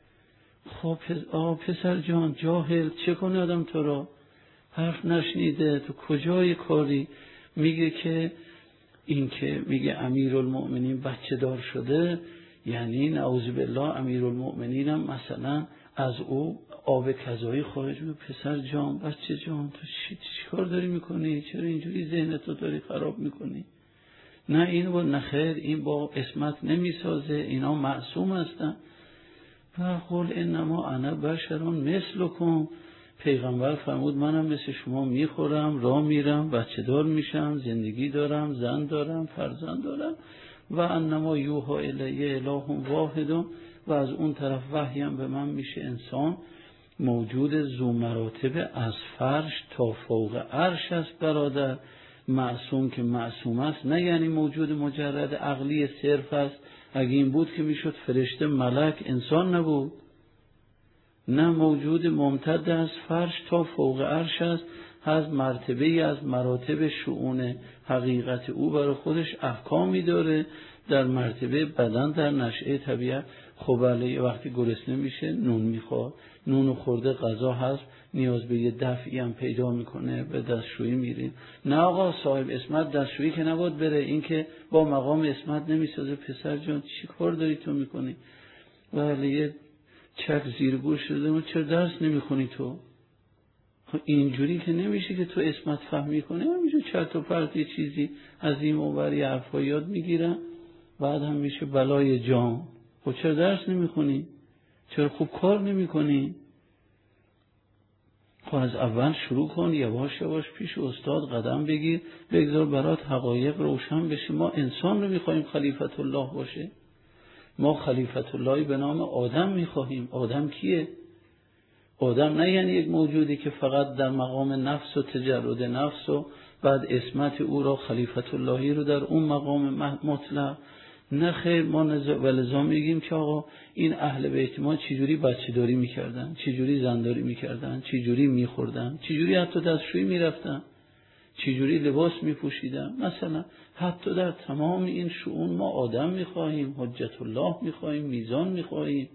خب آه پسر جان جاهل چه کنه آدم تو را؟ حرف نشنیده، تو کجای کاری؟ میگه که این که میگه امیرالمؤمنین بچه دار شده، یعنی نعوذ بالله امیرالمؤمنین هم مثلا از او آب کذایی خارج می پسر جان بچه جان تو چی, چی کار داری میکنی؟ چرا اینجوری ذهنتو داری خراب میکنی؟ نه این با نخیر این با اسمت نمیسازه، اینا معصوم هستن. و قل انما انا بشرون مثلکم، پیغمبر فرمود منم مثل شما میخورم، راه میرم، بچه دار میشم، زندگی دارم، زن دارم، فرزند دارم. و انما یوها الیه اله واحد، و از اون طرف وحی هم به من میشه انسان موجود ذو مراتب از فرش تا فوق عرش است برادر. معصوم که معصوم است نه یعنی موجود مجرد عقلی صرف است. اگه این بود که میشد فرشته، ملک، انسان نبود. نه، موجود ممتد از فرش تا فوق عرش است، از مرتبه از مراتب شؤون حقیقت او برای خودش احکامی داره. در مرتبه بدن، در نشأه طبیعت، خب علیه وقتی گرسنه میشه نون میخواد، نون خورده غذا هست، نیاز به یه دفعی هم پیدا میکنه، به دستشویی میریم. نه آقا صاحب اسمت دستشویی که نباید بره، این که با مقام اسمت نمیسازه. پسر جان چی کار داری تو میکنی؟ ولی یه چک زیر گوش شده و چرا درس نمیخونی تو؟ اینجوری که نمیشه که تو اسمت فهمی کنی. همینجور چرت و پرت یه چیزی از این موبری حرفا یاد میگیرن، بعد هم میشه بلای جان. خب چرا درس نمیخونی؟ چرا خوب کار نمیکنی؟ خب از اول شروع کن، یواش یواش پیش استاد قدم بگیر، بگذار برات حقایق روشن بشه. ما انسان رو میخوایم خلیفت الله باشه. ما خلیفت اللهی به نام آدم میخواهیم. آدم کیه؟ آدم نه یعنی یک موجودی که فقط در مقام نفس و تجرد نفس و بعد اسمت او را خلیفت اللهی رو در اون مقام مطلق. نه خیر، ما ولذا میگیم که آقا این اهل بیت ما چجوری بچه داری میکردن، چجوری زنداری میکردن، چجوری میخوردن، چجوری حتی دستشویی میرفتن، چجوری لباس میپوشیدن. مثلا حتی در تمام این شؤون ما آدم میخواهیم، حجت الله میخواهیم، میزان میخواهیم.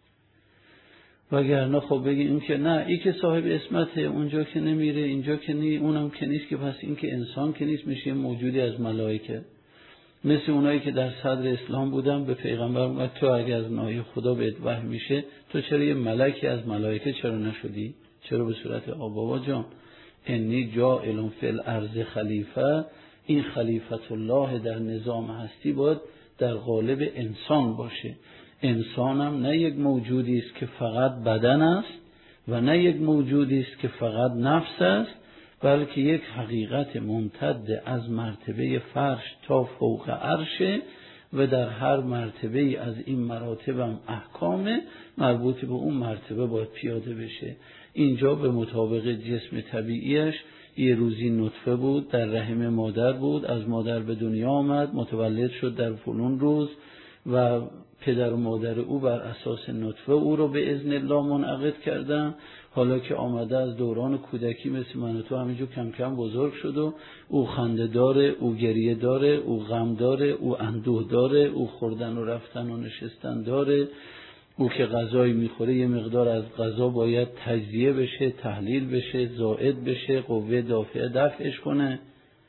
وگرنه خب بگیم که نه این که صاحب اسمته، اونجا که نمیره، اینجا که نی، اونم که نیست، که پس این که انسان که نیست، میشه موجودی از ملائکه. مثل اونایی که در صدر اسلام بودن به پیغمبر میگن تو اگه از نای خدا بهت وحی میشه، تو چرا یه ملکی از ملائکه چرا نشدی؟ چرا به صورت آ بابا جان انی جاعل فی الارض خلیفه، این خلیفت الله در نظام هستی باید در قالب انسان باشه. انسانم نه یک موجودی است که فقط بدن است و نه یک موجودی است که فقط نفس است، بلکه یک حقیقت ممتد از مرتبه فرش تا فوق عرشه و در هر مرتبه از این مراتب هم احکام مربوط به اون مرتبه باید پیاده بشه. اینجا به مطابق جسم طبیعیش یه روزی نطفه بود، در رحم مادر بود، از مادر به دنیا آمد، متولد شد در فلان روز و پدر و مادر او بر اساس نطفه او رو به اذن الله منعقد کردن. حالا که آمده از دوران کودکی مثل من و تو همینجور کم کم بزرگ شد و او خنده داره، او گریه داره، او غم داره، او اندوه داره، او خوردن و رفتن و نشستن داره. او که غذایی میخوره یه مقدار از غذا باید تجزیه بشه، تحلیل بشه، زائد بشه، قوه دافعه دفعش کنه.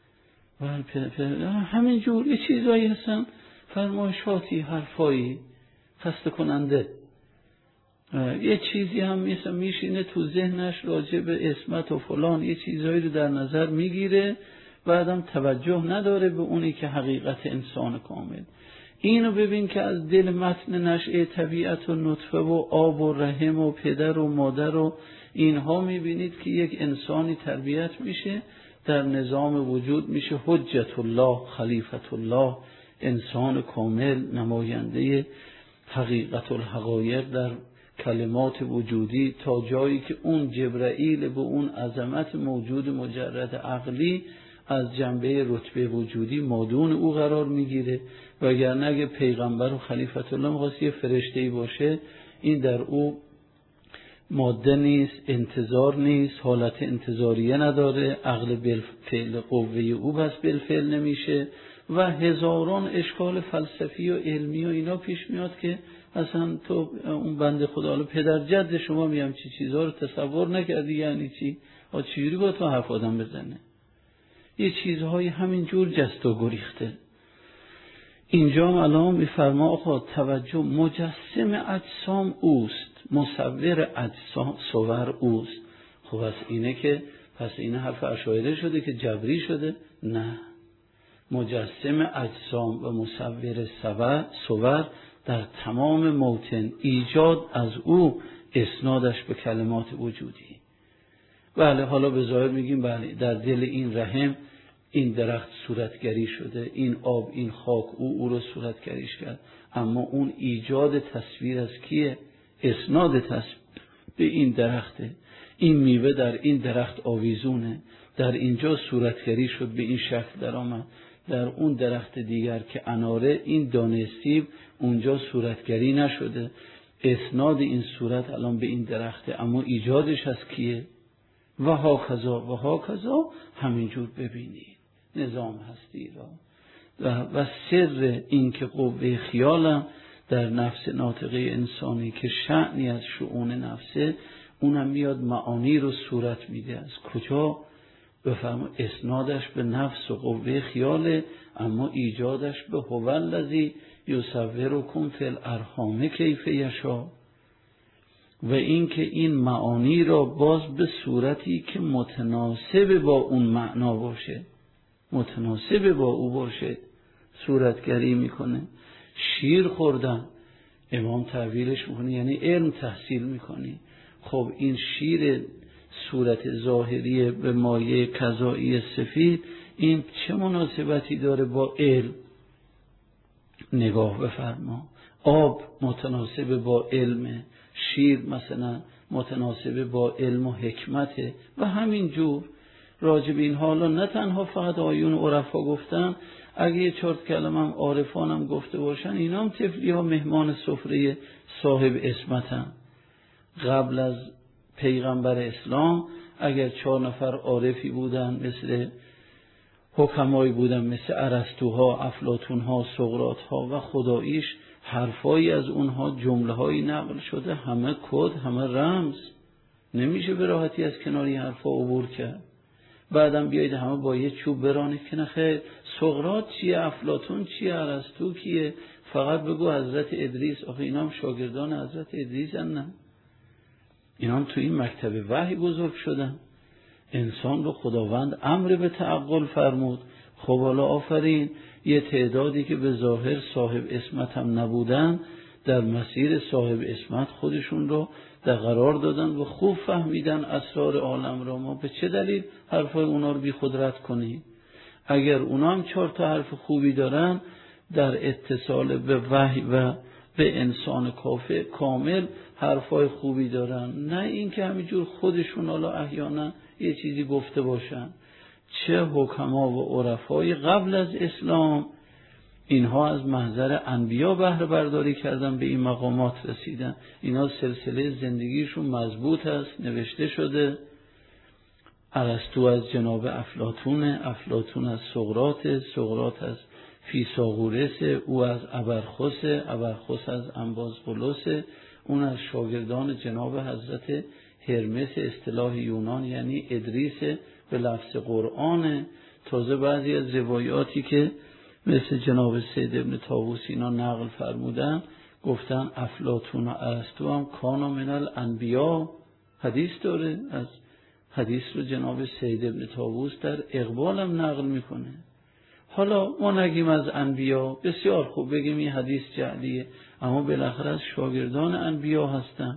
همینجور یه چیزایی هستن، فرمایشاتی، حرفایی خسته کننده. یه چیزی هم مثلا میشینه تو ذهنش راجع به اسمت و فلان، یه چیزایی رو در نظر میگیره، بعدم توجه نداره به اونی که حقیقت انسان کامل. اینو ببین که از دل متن نشأه طبیعت و نطفه و آب و رحم و پدر و مادر و اینها میبینید که یک انسانی تربیت میشه، در نظام وجود میشه حجت الله، خلیفت الله، انسان کامل، نماینده حقیقت الحقایق در کلمات وجودی، تا جایی که اون جبرائیل به اون عظمت موجود مجرد عقلی از جنبه رتبه وجودی مادون او قرار میگیره. وگرنه اگه پیغمبر و خلیفت الله می‌خواست یه فرشته‌ای باشه، این در او ماده نیست، انتظار نیست، حالت انتظاریه نداره، عقل بالفعل قوه او بس بالفعل نمیشه و هزاران اشکال فلسفی و علمی و اینا پیش میاد که اصلا تو اون بنده خدا، حالا پدر جد شما میام چی چیزها رو تصور نکردی، یعنی چی؟ آ چجوری با تو حرف آدم بزنه؟ یه چیزهای همین جور جست و گریخته. اینجا هم الان میفرما آقا توجه، مجسم اجسام اوست، مصور اجسام صور اوست. خب پس اینه که پس این حرف اشاعره شده که جبری شده؟ نه، مجسم اجسام و مصور صور در تمام موطن، ایجاد از او، اسنادش به کلمات وجودی. بله حالا به ظاهر میگیم بله در دل این رحم این درخت صورتگری شده، این آب این خاک او او رو صورتگریش کرد، اما اون ایجاد تصویر از کیه؟ اسناد تصویر به این درخته، این میوه در این درخت آویزونه، در اینجا صورتگری شد به این شکل در آمد، در اون درخت دیگر که اناره این دانه سیب اونجا صورتگری نشده، اسناد این صورت الان به این درخته، اما ایجادش از کیه؟ و ها کذا و ها کذا. همینجور ببینید نظام هستی را و, و سر این که قوه خیالم در نفس ناطقه انسانی که شأنی از شؤون نفسه، اونم میاد معانی رو صورت میده. از کجا؟ بفرما اسنادش به نفس و قوه خیاله، اما ایجادش به هو الذی یصورکم فی الارحام کیف یشاء. و این که این معانی را باز به صورتی که متناسب با اون معنا باشه، متناسب با او باشه صورتگری میکنه. شیر خوردن امام تعبیرش میکنه یعنی علم تحصیل میکنی. خب این شیر صورت ظاهری به مایه کذایی سفید این چه مناسبتی داره با علم؟ نگاه بفرما. آب متناسب با علمه، شیر مثلا متناسب با علم و حکمته و همین جور راجب این حالا نه تنها فقط آیون عرفا گفتن، اگه یه چهار کلمه هم عارفان هم گفته باشن، اینا هم طفلی ها مهمان سفره صاحب اسمتن. قبل از پیغمبر اسلام اگر چهار نفر عارفی بودن مثل حکمایی بودن مثل ارسطوها، افلاطونها، سقراطها و خداییش، حرفایی از اونها جمله هایی نقل شده، همه کد همه رمز، نمیشه به راحتی از کناری حرفا عبور کرد. بعدم بیایید همه با یه چوب برانه که نخیر سقراط چیه، افلاطون چیه، ارسطو کیه، فقط بگو حضرت ادریس. آخه اینا هم شاگردان حضرت ادریس هن؟ نه، اینا هم تو این مکتب وحی بزرگ شدن. انسان رو خداوند امر به تعقل فرمود. خب حالا آفرین یه تعدادی که به ظاهر صاحب اسمت هم نبودن در مسیر صاحب اسمت خودشون رو در قرار دادن و خوب فهمیدن اسرار عالم را. ما به چه دلیل حرفای اونا رو بی خود رد کنیم؟ اگر اونا هم چهار تا حرف خوبی دارن در اتصال به وحی و به انسان کافه کامل حرفای خوبی دارن، نه این که همینجور خودشون حالا احیانا یه چیزی گفته باشن. چه حکما و عرفای قبل از اسلام اینها از محضر انبیا بهره برداری کردن به این مقامات رسیدن. اینا سلسله زندگیشون مضبوط است، نوشته شده. ارسطو از جناب افلاطون، افلاطون از سقراط، سقراط از فیثاغورس، او از ابرخس، ابرخس از انبازغلوس، اون از شاگردان جناب حضرت هرمس اصطلاح یونان یعنی ادریس به لفظ قرآن. تازه بعضی از روایاتی که مثل جناب سید ابن طاووس اینا نقل فرمودن گفتن افلاطون و ارسطو هم کانا من الانبیا. حدیث داره، از حدیث رو جناب سید ابن طاووس در اقبال هم نقل میکنه. حالا ما نگیم از انبیا، بسیار خوب بگیم این حدیث جعلیه، اما بالاخره از شاگردان انبیا هستن.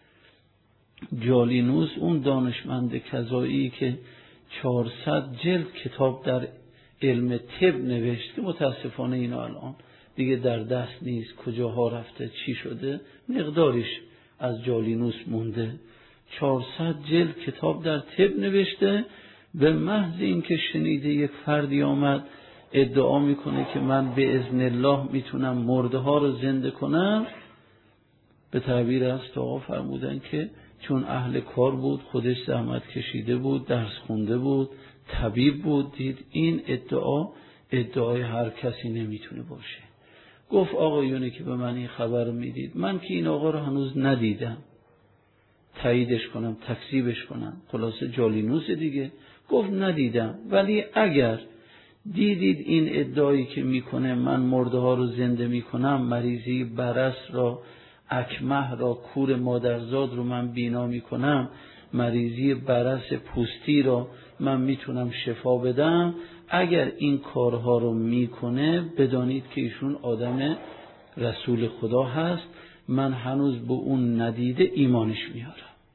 جالینوس اون دانشمند کذایی که چهارصد جلد کتاب در علم طب نوشت که متاسفانه اینا الان دیگه در دست نیست، کجاها رفته چی شده، مقداریش از جالینوس مونده. چهارصد جلد کتاب در طب نوشته، به محض اینکه شنیده یک فردی آمد ادعا میکنه که من به اذن الله میتونم مرده ها رو زنده کنم، به تعبیر از آقا فرمودن که چون اهل کار بود، خودش زحمت کشیده بود، درس خونده بود، طبیب بود، دید این ادعا ادعای هر کسی نمیتونه باشه. گفت آقایونی که به من این خبر رو میدید، من که این آقا رو هنوز ندیدم، تاییدش کنم تکذیبش کنم؟ خلاصه جالینوس دیگه گفت ندیدم، ولی اگر دیدید این ادعایی که میکنه من مرده ها رو زنده میکنم، مریضی برص را، اکمه را، کور مادرزاد رو من بینا میکنم، مریضی برص پوستی را من میتونم شفا بدم، اگر این کارها رو میکنه بدانید که ایشون آدم رسول خدا هست، من هنوز به اون ندیده ایمانش میارم.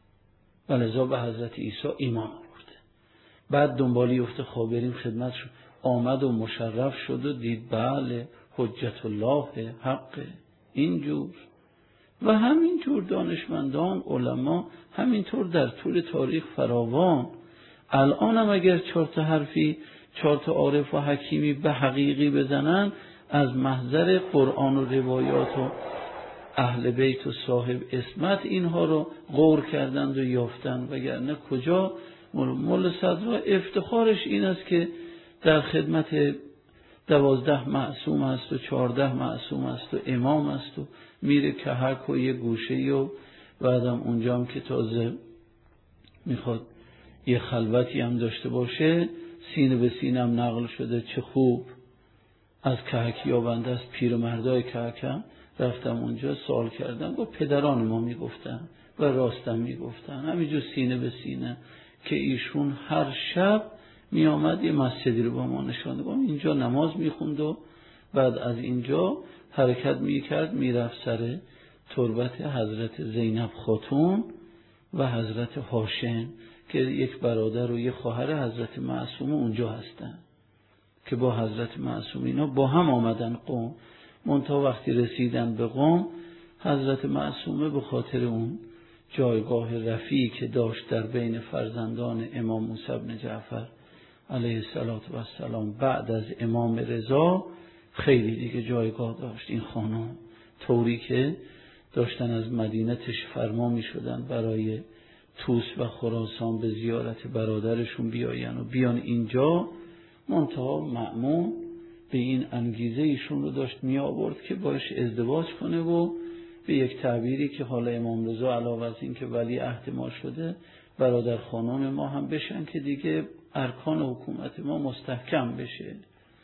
ولذا به حضرت عیسی ایمان آورده. بعد دنبالی افت خابرین خدمت شد، آمد و مشرف شد و دید بله حجت الله حق. اینجور و همینطور دانشمندان علما همینطور در طول تاریخ فراوان. الان هم اگر چهار تا حرفی چهار تا عارف و حکیمی به حقیقی بزنن، از محضر قرآن و روایات و اهل بیت و صاحب اسمت اینها رو غور کردند و یافتند، وگرنه کجا. ملا صدرا افتخارش این است که در خدمت دوازده معصوم است و چهارده معصوم است و امام است و میره که هر کو یه گوشه و بعدم اونجا هم که تازه میخواد یه خلوتی هم داشته باشه، سینه به سینه هم نقل شده. چه خوب از کهک یابنده است، پیرمردای کهک هم رفتم اونجا سوال کردم با پدران ما میگفتن و راستم میگفتن همینجور سینه به سینه که ایشون هر شب می آمد یه مسجدی رو با ما نشانده بود، اینجا نماز می خوند و بعد از اینجا حرکت می کرد می رفت سر تربت حضرت زینب خاتون و حضرت هاشم که یک برادر و یک خواهر حضرت معصوم اونجا هستن که با حضرت معصوم اینا با هم آمدن قم. منتها وقتی رسیدن به قم، حضرت معصومه به خاطر اون جایگاه رفیعی که داشت در بین فرزندان امام موسی بن جعفر علیه السلام بعد از امام رضا خیلی دیگه جایگاه داشت. این خانم طوری که داشتن از مدینه تشریف فرما می شدن برای توس و خراسان به زیارت برادرشون بیاین و بیان اینجا، منتها مأمون به این انگیزه ایشون رو داشت می آورد که باش ازدواج کنه و به یک تعبیری که حالا امام رضا علاوه از این که ولی عهد ما شده، برادر خانم ما هم بشن که دیگه ارکان حکومت ما مستحکم بشه.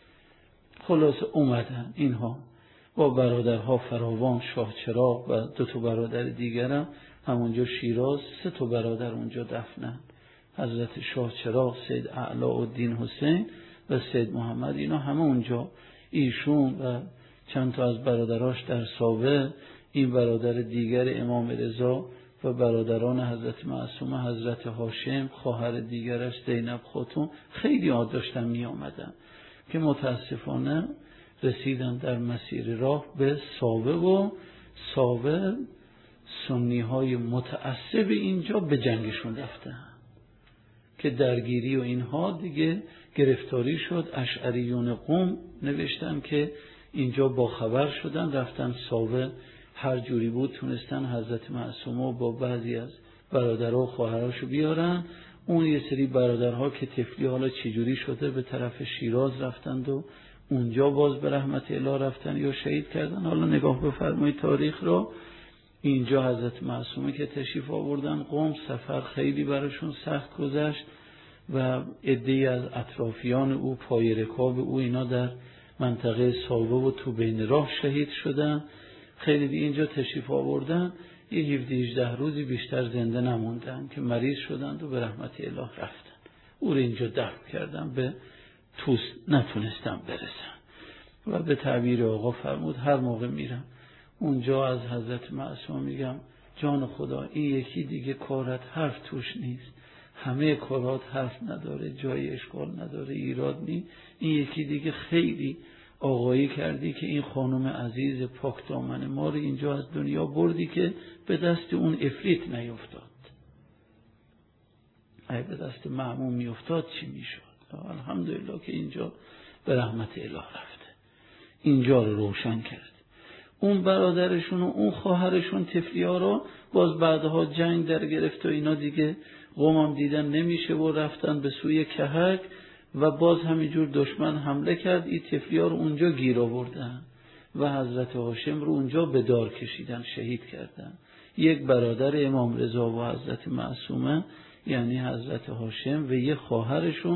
خلاص اومدن اینها با برادرها فراوان، شاه چراغ و دو تا برادر دیگرم همونجا شیراز، سه تا برادر اونجا دفنن، حضرت شاه چراغ، سید اعلا الدین حسین و سید محمد، اینا همه اونجا. ایشون و چند تا از برادراش در ساوه، این برادر دیگر امام رضا و برادران حضرت معصومه، حضرت هاشم، خواهر دیگرش زینب خاتون، خیلی ها داشتن می آمدن که متاسفانه رسیدن در مسیر راه به ساوه و ساوه سنی های متعصب اینجا به جنگشون رفتن که درگیری و اینها دیگه گرفتاری شد. اشعریون قم نوشتن که اینجا با خبر شدن، رفتن ساوه، هر جوری بود تونستن حضرت معصومه با بعضی از برادرها و خواهراشو بیارن. اون یه سری برادرها که طفلی حالا چجوری شده به طرف شیراز رفتند و اونجا باز به رحمت اله رفتن یا شهید کردن. حالا نگاه بفرمایید تاریخ رو. اینجا حضرت معصومه که تشریف آوردن قم، سفر خیلی براشون سخت گذشت و عده‌ای از اطرافیان او، پای رکاب او، اینا در منطقه ساوه و تو بین راه شهید شدن. خیلی دیگه اینجا تشریف آوردن، یه هفده هجده روزی بیشتر زنده نموندن که مریض شدند و به رحمت اله رفتن. او رو اینجا دفن کردن، به توس نتونستن برسن و به تعبیر آقا فرمود هر موقع میرم اونجا از حضرت معصومه میگم جان خدا این یکی دیگه کارت حرف توش نیست، همه کارات حرف نداره، جای اشکال نداره، ایراد نیست، این یکی دیگه خیلی آقایی کردی که این خانم عزیز پاک دامن ما رو اینجا از دنیا بردی که به دست اون افریت نیفتاد. اگه به دست مأمون میافتاد چی میشد؟ الحمدلله که اینجا به رحمت اله رفته، اینجا رو روشن کرد. اون برادرشون و اون خواهرشون طفلی ها رو باز بعدها جنگ در گرفت و اینا دیگه قوم دیدن نمیشه و رفتن به سوی کهک و باز همینجور دشمن حمله کرد، این طفلی ها رو اونجا گیر آوردن و حضرت هاشم رو اونجا به دار کشیدن، شهید کردن. یک برادر امام رضا و حضرت معصومه یعنی حضرت هاشم و یک خواهرشون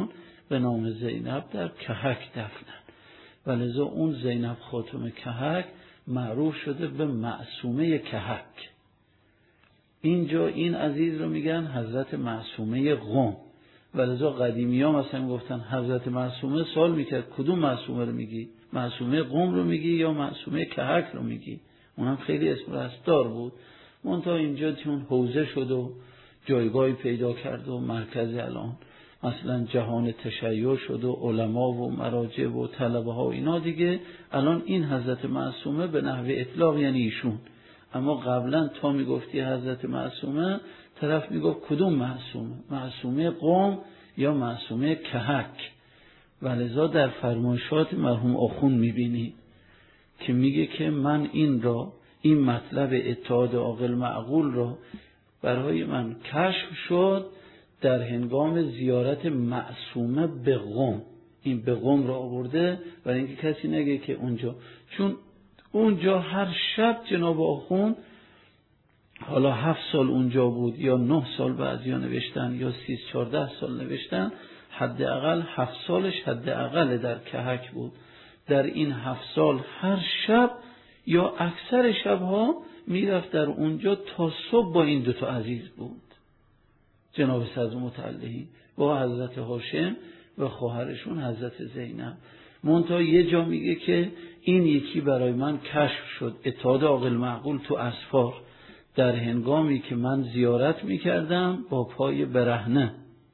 به نام زینب در کهک دفنن و لذا اون زینب خاتون کهک معروف شده به معصومه کهک. اینجا این عزیز رو میگن حضرت معصومه قم و لذا قدیمی ها مثلا گفتن حضرت معصومه، سوال میکرد کدوم معصومه رو میگی؟ معصومه قم رو میگی یا معصومه کهک رو میگی؟ اونم خیلی اسم رستار بود، منتها اینجا چون حوزه شد و جایگاهی پیدا کرد و مرکز الان مثلا جهان تشیع شد و علما و مراجع و طلبه ها و اینا دیگه، الان این حضرت معصومه به نحو اطلاق یعنی ایشون. اما قبلا تا میگفتی حضرت معصومه، طرف میگفت کدوم معصومه؟ معصومه قم یا معصومه کهک. ولذا در فرمایشات مرحوم آخوند میبینی که میگه که من این را، این مطلب اتحاد عاقل معقول را برای من کشف شد در هنگام زیارت معصومه به قم. این به قم را آورده برای اینکه کسی نگه که اونجا، چون اونجا هر شب جناب آخوند حالا هفت سال اونجا بود یا نه سال بعضیا نوشتن یا سی چارده سال نوشتن، حداقل هفت سالش حداقل در کهک بود. در این هفت سال هر شب یا اکثر شبها میرفت در اونجا تا صبح با این دوتا عزیز بود، جناب صدر متعلهی با حضرت هاشم و خواهرشون حضرت زینب. منتها یه جا میگه که این یکی برای من کشف شد، اتحاد عاقل معقول تو اسفار، در هنگامی که من زیارت میکردم با پای برهنه،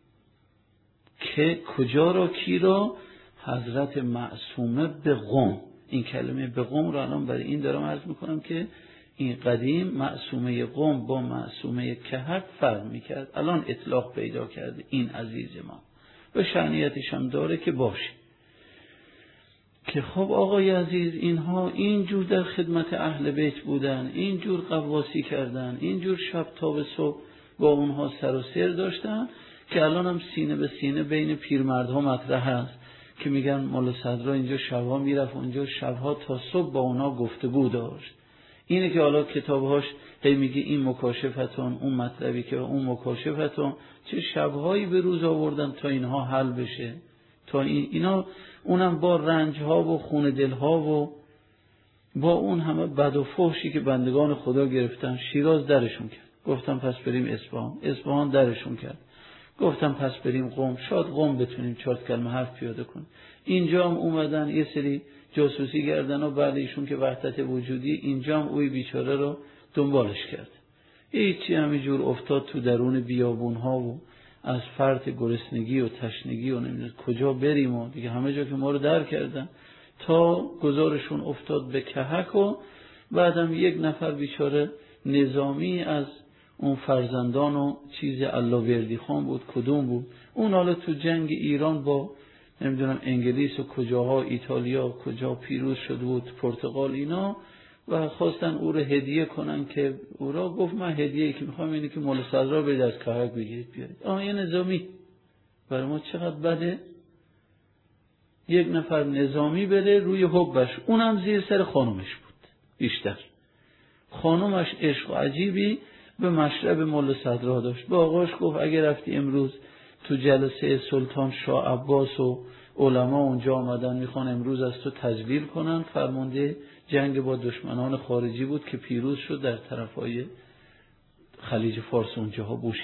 که کجا را کی را؟ حضرت معصومه به قم. این کلمه به قم را الان برای این دارم عرض میکنم که این قدیم معصومه قم با معصومه کهک فرق میکرد، الان اطلاق پیدا کرده این عزیز ما و شأنیتش هم داره که باشه. که خب آقای عزیز اینها اینجور در خدمت اهل بیت بودن، اینجور قواسی کردن، اینجور شب تا به صبح با اونها سر و سر داشتن که الان هم سینه به سینه بین پیرمردها مطرح هست که میگن مولا صدرا اینجا شبها میرفت اونجا شبها تا صبح با اونا گفتگو داشت. اینه که حالا کتابهاش هی میگه این مکاشفتون، اون مطلبی که اون مکاشفتون، چه شبهایی به روز آوردن تا اینها حل بشه، تا این اینا اونم با رنجها و خون دلها و با اون همه بد و فحشی که بندگان خدا گرفتن. شیراز درشون کرد، گفتم پس بریم اصفهان، اصفهان درشون کرد، گفتم پس بریم قم، شاید قم بتونیم چهار کلمه حرف پیاده کنیم. اینجا هم اومدن یه سری جاسوسی کردن و بعد ایشون که وحدت وجودی، اینجا هم اوی بیچاره رو دنبالش کرد. هیچی همینجور افتاد تو درون بیابون ها و از فرط گرسنگی و تشنگی و نمیدونم کجا بریم و دیگه همه جا که ما رو در کردن، تا گذارشون افتاد به کهک و بعدم یک نفر بیچاره نظامی از اون فرزندان و چیز علاوردی خان بود، کدوم بود اون، حالا تو جنگ ایران با نمیدونم انگلیس و کجاها، ایتالیا کجا پیروز شده بود، پرتغال اینا، و خواستن او رو هدیه کنن که او را گفت من هدیه‌ای که میخوام اینه که مولا صدرا برید از کهک بگیرید بیارید. آه یه نظامی برای ما چقدر بده، یک نفر نظامی بده روی حبش، اونم زیر سر خانومش بود بیشتر. خانومش عشق عجیبی به مشرب مولا صدرا داشت. با آقاش گفت اگه رفتی امروز تو جلسه سلطان شاه عباس و علما اونجا آمدن میخوان امروز از تو تجلیل کنن، فرمانده جنگ با دشمنان خارجی بود که پیروز شد در طرفای خلیج فارس اونجاها بوشه.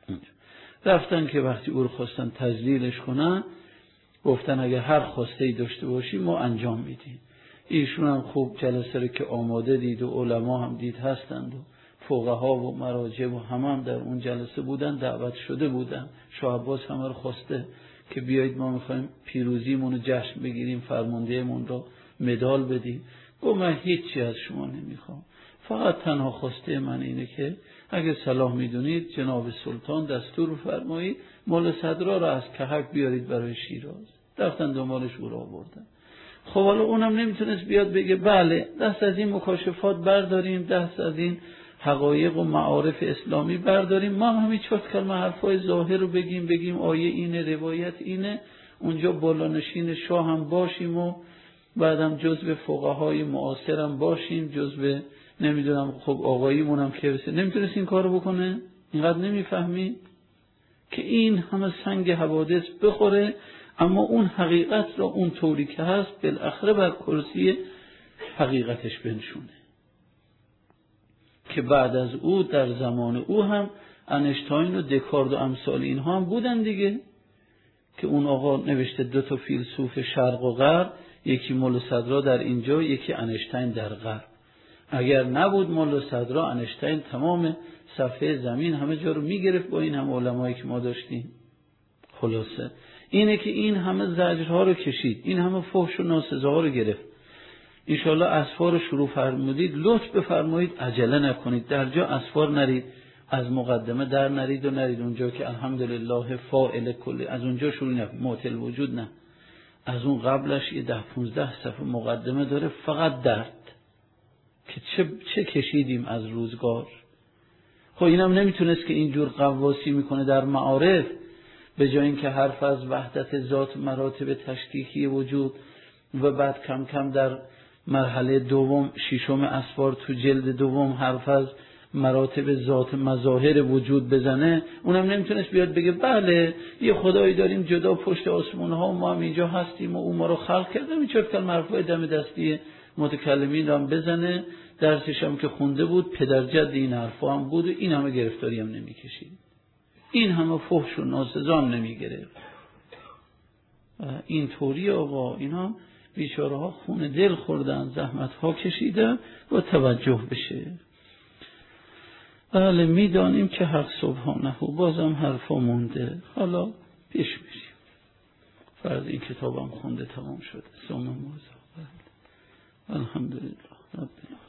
رفتن که وقتی او رو خواستن تجلیلش کنن گفتن اگه هر خواسته داشته باشی ما انجام میدیم. ایشون هم خوب جلسه رو که آماده دید و علما هم دید هستند و فقها و مراجع و همه هم در اون جلسه بودن، دعوت شده بودن. شاه عباس همه رو خواسته که بیایید ما میخوایم پیروزیمون رو جشن بگیریم، فرماندهمون رو مدال بدیم. گفت من هیچی از شما نمیخوام، فقط تنها خواسته من اینه که اگه صلاح میدونید جناب سلطان دستور فرمایید مولا صدرا رو از کهک بیارید برای شیراز. رفتن دنبالش او رو آوردن. خب حالا اونم نمیتونست بیاد بگه بله دست از این مکاشفات برداریم، دست از این حقایق و معارف اسلامی برداریم، ما هم همین چهار کلمه حرفای ظاهر رو بگیم، بگیم آیه اینه، روایت اینه، اونجا بالانشین شاه هم باشیم و بعدم جزء فقهای معاصر هم باشیم، جزء نمیدونم خب آقاییمون هم که بسه. نمیتونست این کارو بکنه؟ اینقدر نمیفهمی که این همه سنگ حوادث بخوره، اما اون حقیقت را اون طوری که هست بالاخره بر کرسی حقیقتش بنشونه، که بعد از او در زمان او هم انشتاین و دکارت و امثال اینها هم بودن دیگه، که اون آقا نوشته دو تا فیلسوف شرق و غرب، یکی ملا صدرا در اینجا، یکی انشتاین در غرب. اگر نبود ملا صدرا، انشتاین تمام صفحه زمین همه جا رو میگرفت با این هم علمایی که ما داشتیم. خلاصه اینه که این همه زجرها رو کشید، این همه فحش و ناسزاها رو گرفت. انشاءالله اسفار رو شروع فرمودید، لطف بفرمایید عجله نکنید، در جا اسفار نرید، از مقدمه در نرید و نرید اونجا که الحمدلله فاعل کلی، از اونجا شروع نکنید، معطل وجود نه، از اون قبلش یه ده پونزده صفحه مقدمه داره فقط درد که چه, چه کشیدیم از روزگار. خب اینم نمیتونست که اینجور قواسی میکنه در معارف، به جای اینکه حرف از وحدت ذات، مراتب تشکیکی وجود و بعد کم کم در مرحله دوم ششم اسفار تو جلد دوم حرف از مراتب ذات مظاهر وجود بزنه، اونم نمیتونست بیاد بگه بله یه خدایی داریم جدا پشت آسمون ها و ما هم اینجا هستیم و اون ما رو خلق کرده، میچه که مرفوع دم دستی متکلمین هم بزنه، درسش هم که خونده بود، پدرجد این حرفا هم بود و این همه گرفتاری هم نمیکشید، این همه فحش و ناسزا هم نمیگرفت. این طوری آقا اینا بیچاره ها خون دل خوردن، زحمت ها کشیدن و توجه بشه. بله میدانیم که حق سبحانه بازم حرفا مونده، حالا پیش میریم. فرض این کتابم خونده تمام شده. ثم موضوع. الحمدلله رب العالمین.